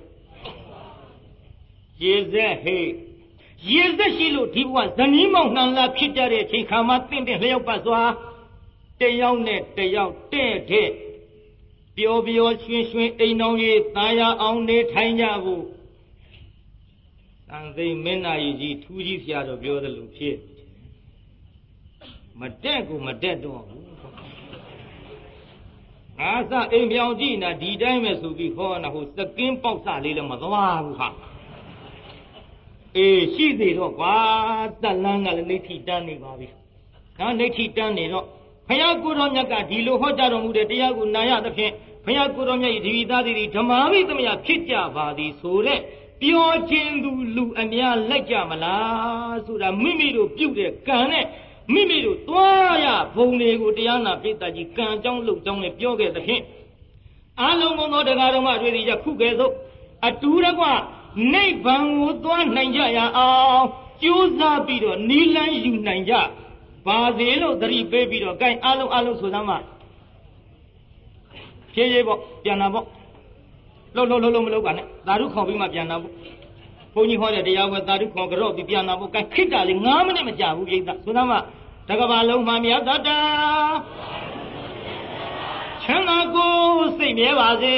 ရေစက်ဟေးရေစက်ရှိလို့ဒီဘဝဇနီးမောင်နှံလာဖြစ်ကြတဲ့အချိန်ခါမှာတင့်တဲ့လျှောက်ပတ်စွာတယောက်နဲ့တယောက်တဲ့တဲ့ပျော်ပျော်ရွှင်ရွှင်အိမ်တော်ကြီးတာယာအောင်နေထိုင်ကြဖို့တန်သိမင်းနာကြီးထူးကြီးဆရာတော်ပြောတယ်လို့ဖြစ်မတက်ကိုမတက်တော့ဘူးငါစအိမ်ပြောင်ကြည့်နာဒီတိုင်းပဲဆိုပြီးခေါ်နာဟိုစကင်းပေါက်စလေးလည်းမသွားဘူးဟာအေးရှိသေးတော့ကွာတက်လန်းကလည်းနေထိတန်းနေပါပြီဒါနေထိတန်းနေတော့ဘုရားကိုယ်တော်မြတ်ကဒီလိုဟောကြားတော်မူတဲ့တရားကိုနာရသဖြင့်ဘုရားကိုယ်တော်မြတ်ဤဒီဝိသားသည်ဓမ္မာမိသမယဖြစ်ကြပါသည်ဆိုတဲ့ပြောခြင်းသူလူအများလိုက်ကြမလားဆိုတာမိမိတို့ပြုတဲ့ကံနဲ့မိမိတို့သွားရဘုံတွေကိုတရားနာပိဋကကြီးကံကြောင်းလှုပ်ကြောင်းနဲ့ပြောခဲ့သဖြင့်အာလုံးကုန်သောတရားတော်မှတွေ့သည်ယခုကဲ့သို့အတူတကွနိဗ္ဗာန်ကိုသွားနိုင်ကြရအောင်ကြိုးစားပြီးတော့နိလန်းယူနိုင်ကြပါစေလို့သတိပေးပြီးတော့ gain အားလုံးအားလုံးဆိုသမ်းပါဖြည်းဖြည်းပေါ့ပြန်လာပေါ့လှုပ်လှုပ်လှုပ်လှုပ်မလုပ်ပါနဲ့သာဓုခေါ်ပြီးမှပြန်လာပေါ့ဘုန်းကြီးဟောတဲ့တရားဝဲသာဓုခေါ်ကြော့ပြီးပြန်လာပေါ့ gain ခိတ္တလေး၅မိနစ်မကြာဘူးပြိဿဆိုသမ်းပါတကဘာလုံးမှာမြတ်တတာချမ်းသာကိုစိတ်မြဲပါစေ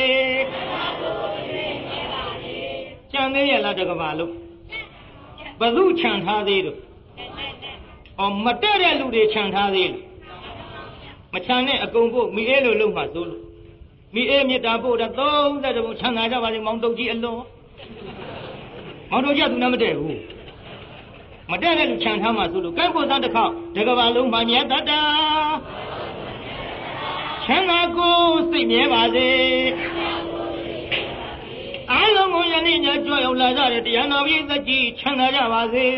ချမ်းသေးရလားတကဘာလုံးဘသူချမ်းထားသေးလို့အော်မတက်တဲ့လူတွေချမ်းထားသေးလို့မချမ်းနဲ့အကုန်ဖို့မိအေးလို့လုံးမှဆိုလို့မိအေးမေတ္တာပို့တဲ့သုံးတဲ့ဘုံချမ်းသာကြပါစေမောင်တုတ်ကြီးအလွန်မောင်တုတ်ကြီးကသူနဲ့မတည့်ဘူးမတည့်တဲ့လူချမ်းထားမှဆိုလို့ကဲဖို့သားတစ်ခေါက်တကဘာလုံးမှာမြတ်တတာချမ်းသာကိုစိတ်မြဲပါစေအားလုံးကိုယနေ့ညကြွရောက်လာကြတဲ့တရားနာပရိသတ်ကြီးချမ်းသာကြပါစေ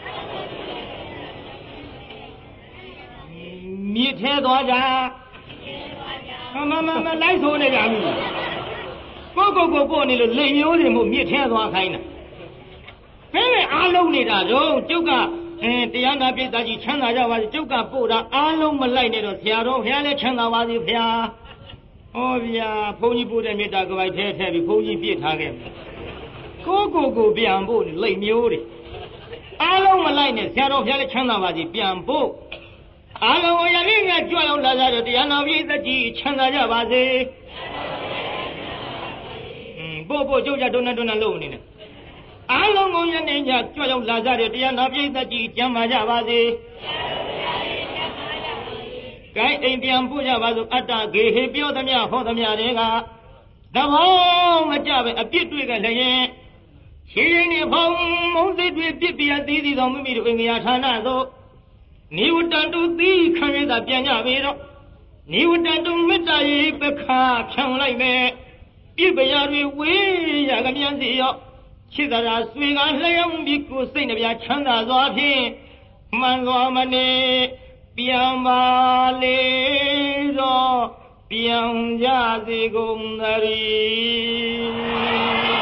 မြစ်ထဲသွားကြမမမမလိုက်ဆိုနေကြပြီကိုကိုကိုပို့နေလို့လိမ်မျိုးတွေမို့မြစ်ထဲသွားခိုင်းတာဘယ်နဲ့အားလုံးနေတာတော့ကျုပ်ကအဲတရားနာပရိသတ်ကြီးချမ်းသာကြပါစေကျုပ်ကပို့တာအားလုံးမလိုက်နဲ့တော့ဆရာတော်ဘုရားလည်းချမ်းသာပါစေဘုရားဟောဗျာဘုန်းကြီးပို့တဲ့မေတ္တာကပိုက်ထဲထဲပြီးဘုန်းကြီးပြည့်ထားခဲ့မယ်ကိုကိုကိုပြန်ဖို့လိမ်မျိုးတွေအားလုံးမလိုက်နဲ့ဆရာတော်ဘုရားလည်းချမ်းသာပါစေပြန်ဖို့အားလုံးကိုယနေ့ကကြွရောက်လာကြတော့တရားနာပရိသတ်ကြီးချမ်းသာကြပါစေอืมပို့ပို့ကြုတ်ကြတွန်းတွန်းလို့နေတယ်အားလုံးကိုယနေ့ညကြွရောက်လာကြတဲ့တရားနာပရိသတ်ကြီးကျမ်းပါကြပါစေကဲအိမ်ပြန်ပို့ကြပါစို့အတ္တဂေဟေပြောသမျှဟောသမျှတွေကသဘောမကြပဲအပြစ်တွေ့ကြလျင်ရှင်ရင်ဒီဖုံမုံစိတ်တွေပြစ်ပြသေးသေးသောမိမိတို့အင်္ဂါဌာနသို့နိဝတ္တတုသီခံရတာပြန်ကြပြီတော့နိဝတ္တတုမေတ္တာရေပခါဖြံလိုက်မယ်ပြစ်ပရာတွေဝေးရကမြန်စီရောချစ်သာဆွေကလျောင်းပြီးကိုစိတ်နှပြချမ်းသာစွာဖြင့်မှန်စွာမနေပြန်ပါလေတော့ပြန်ကြစေကုန်သတည်း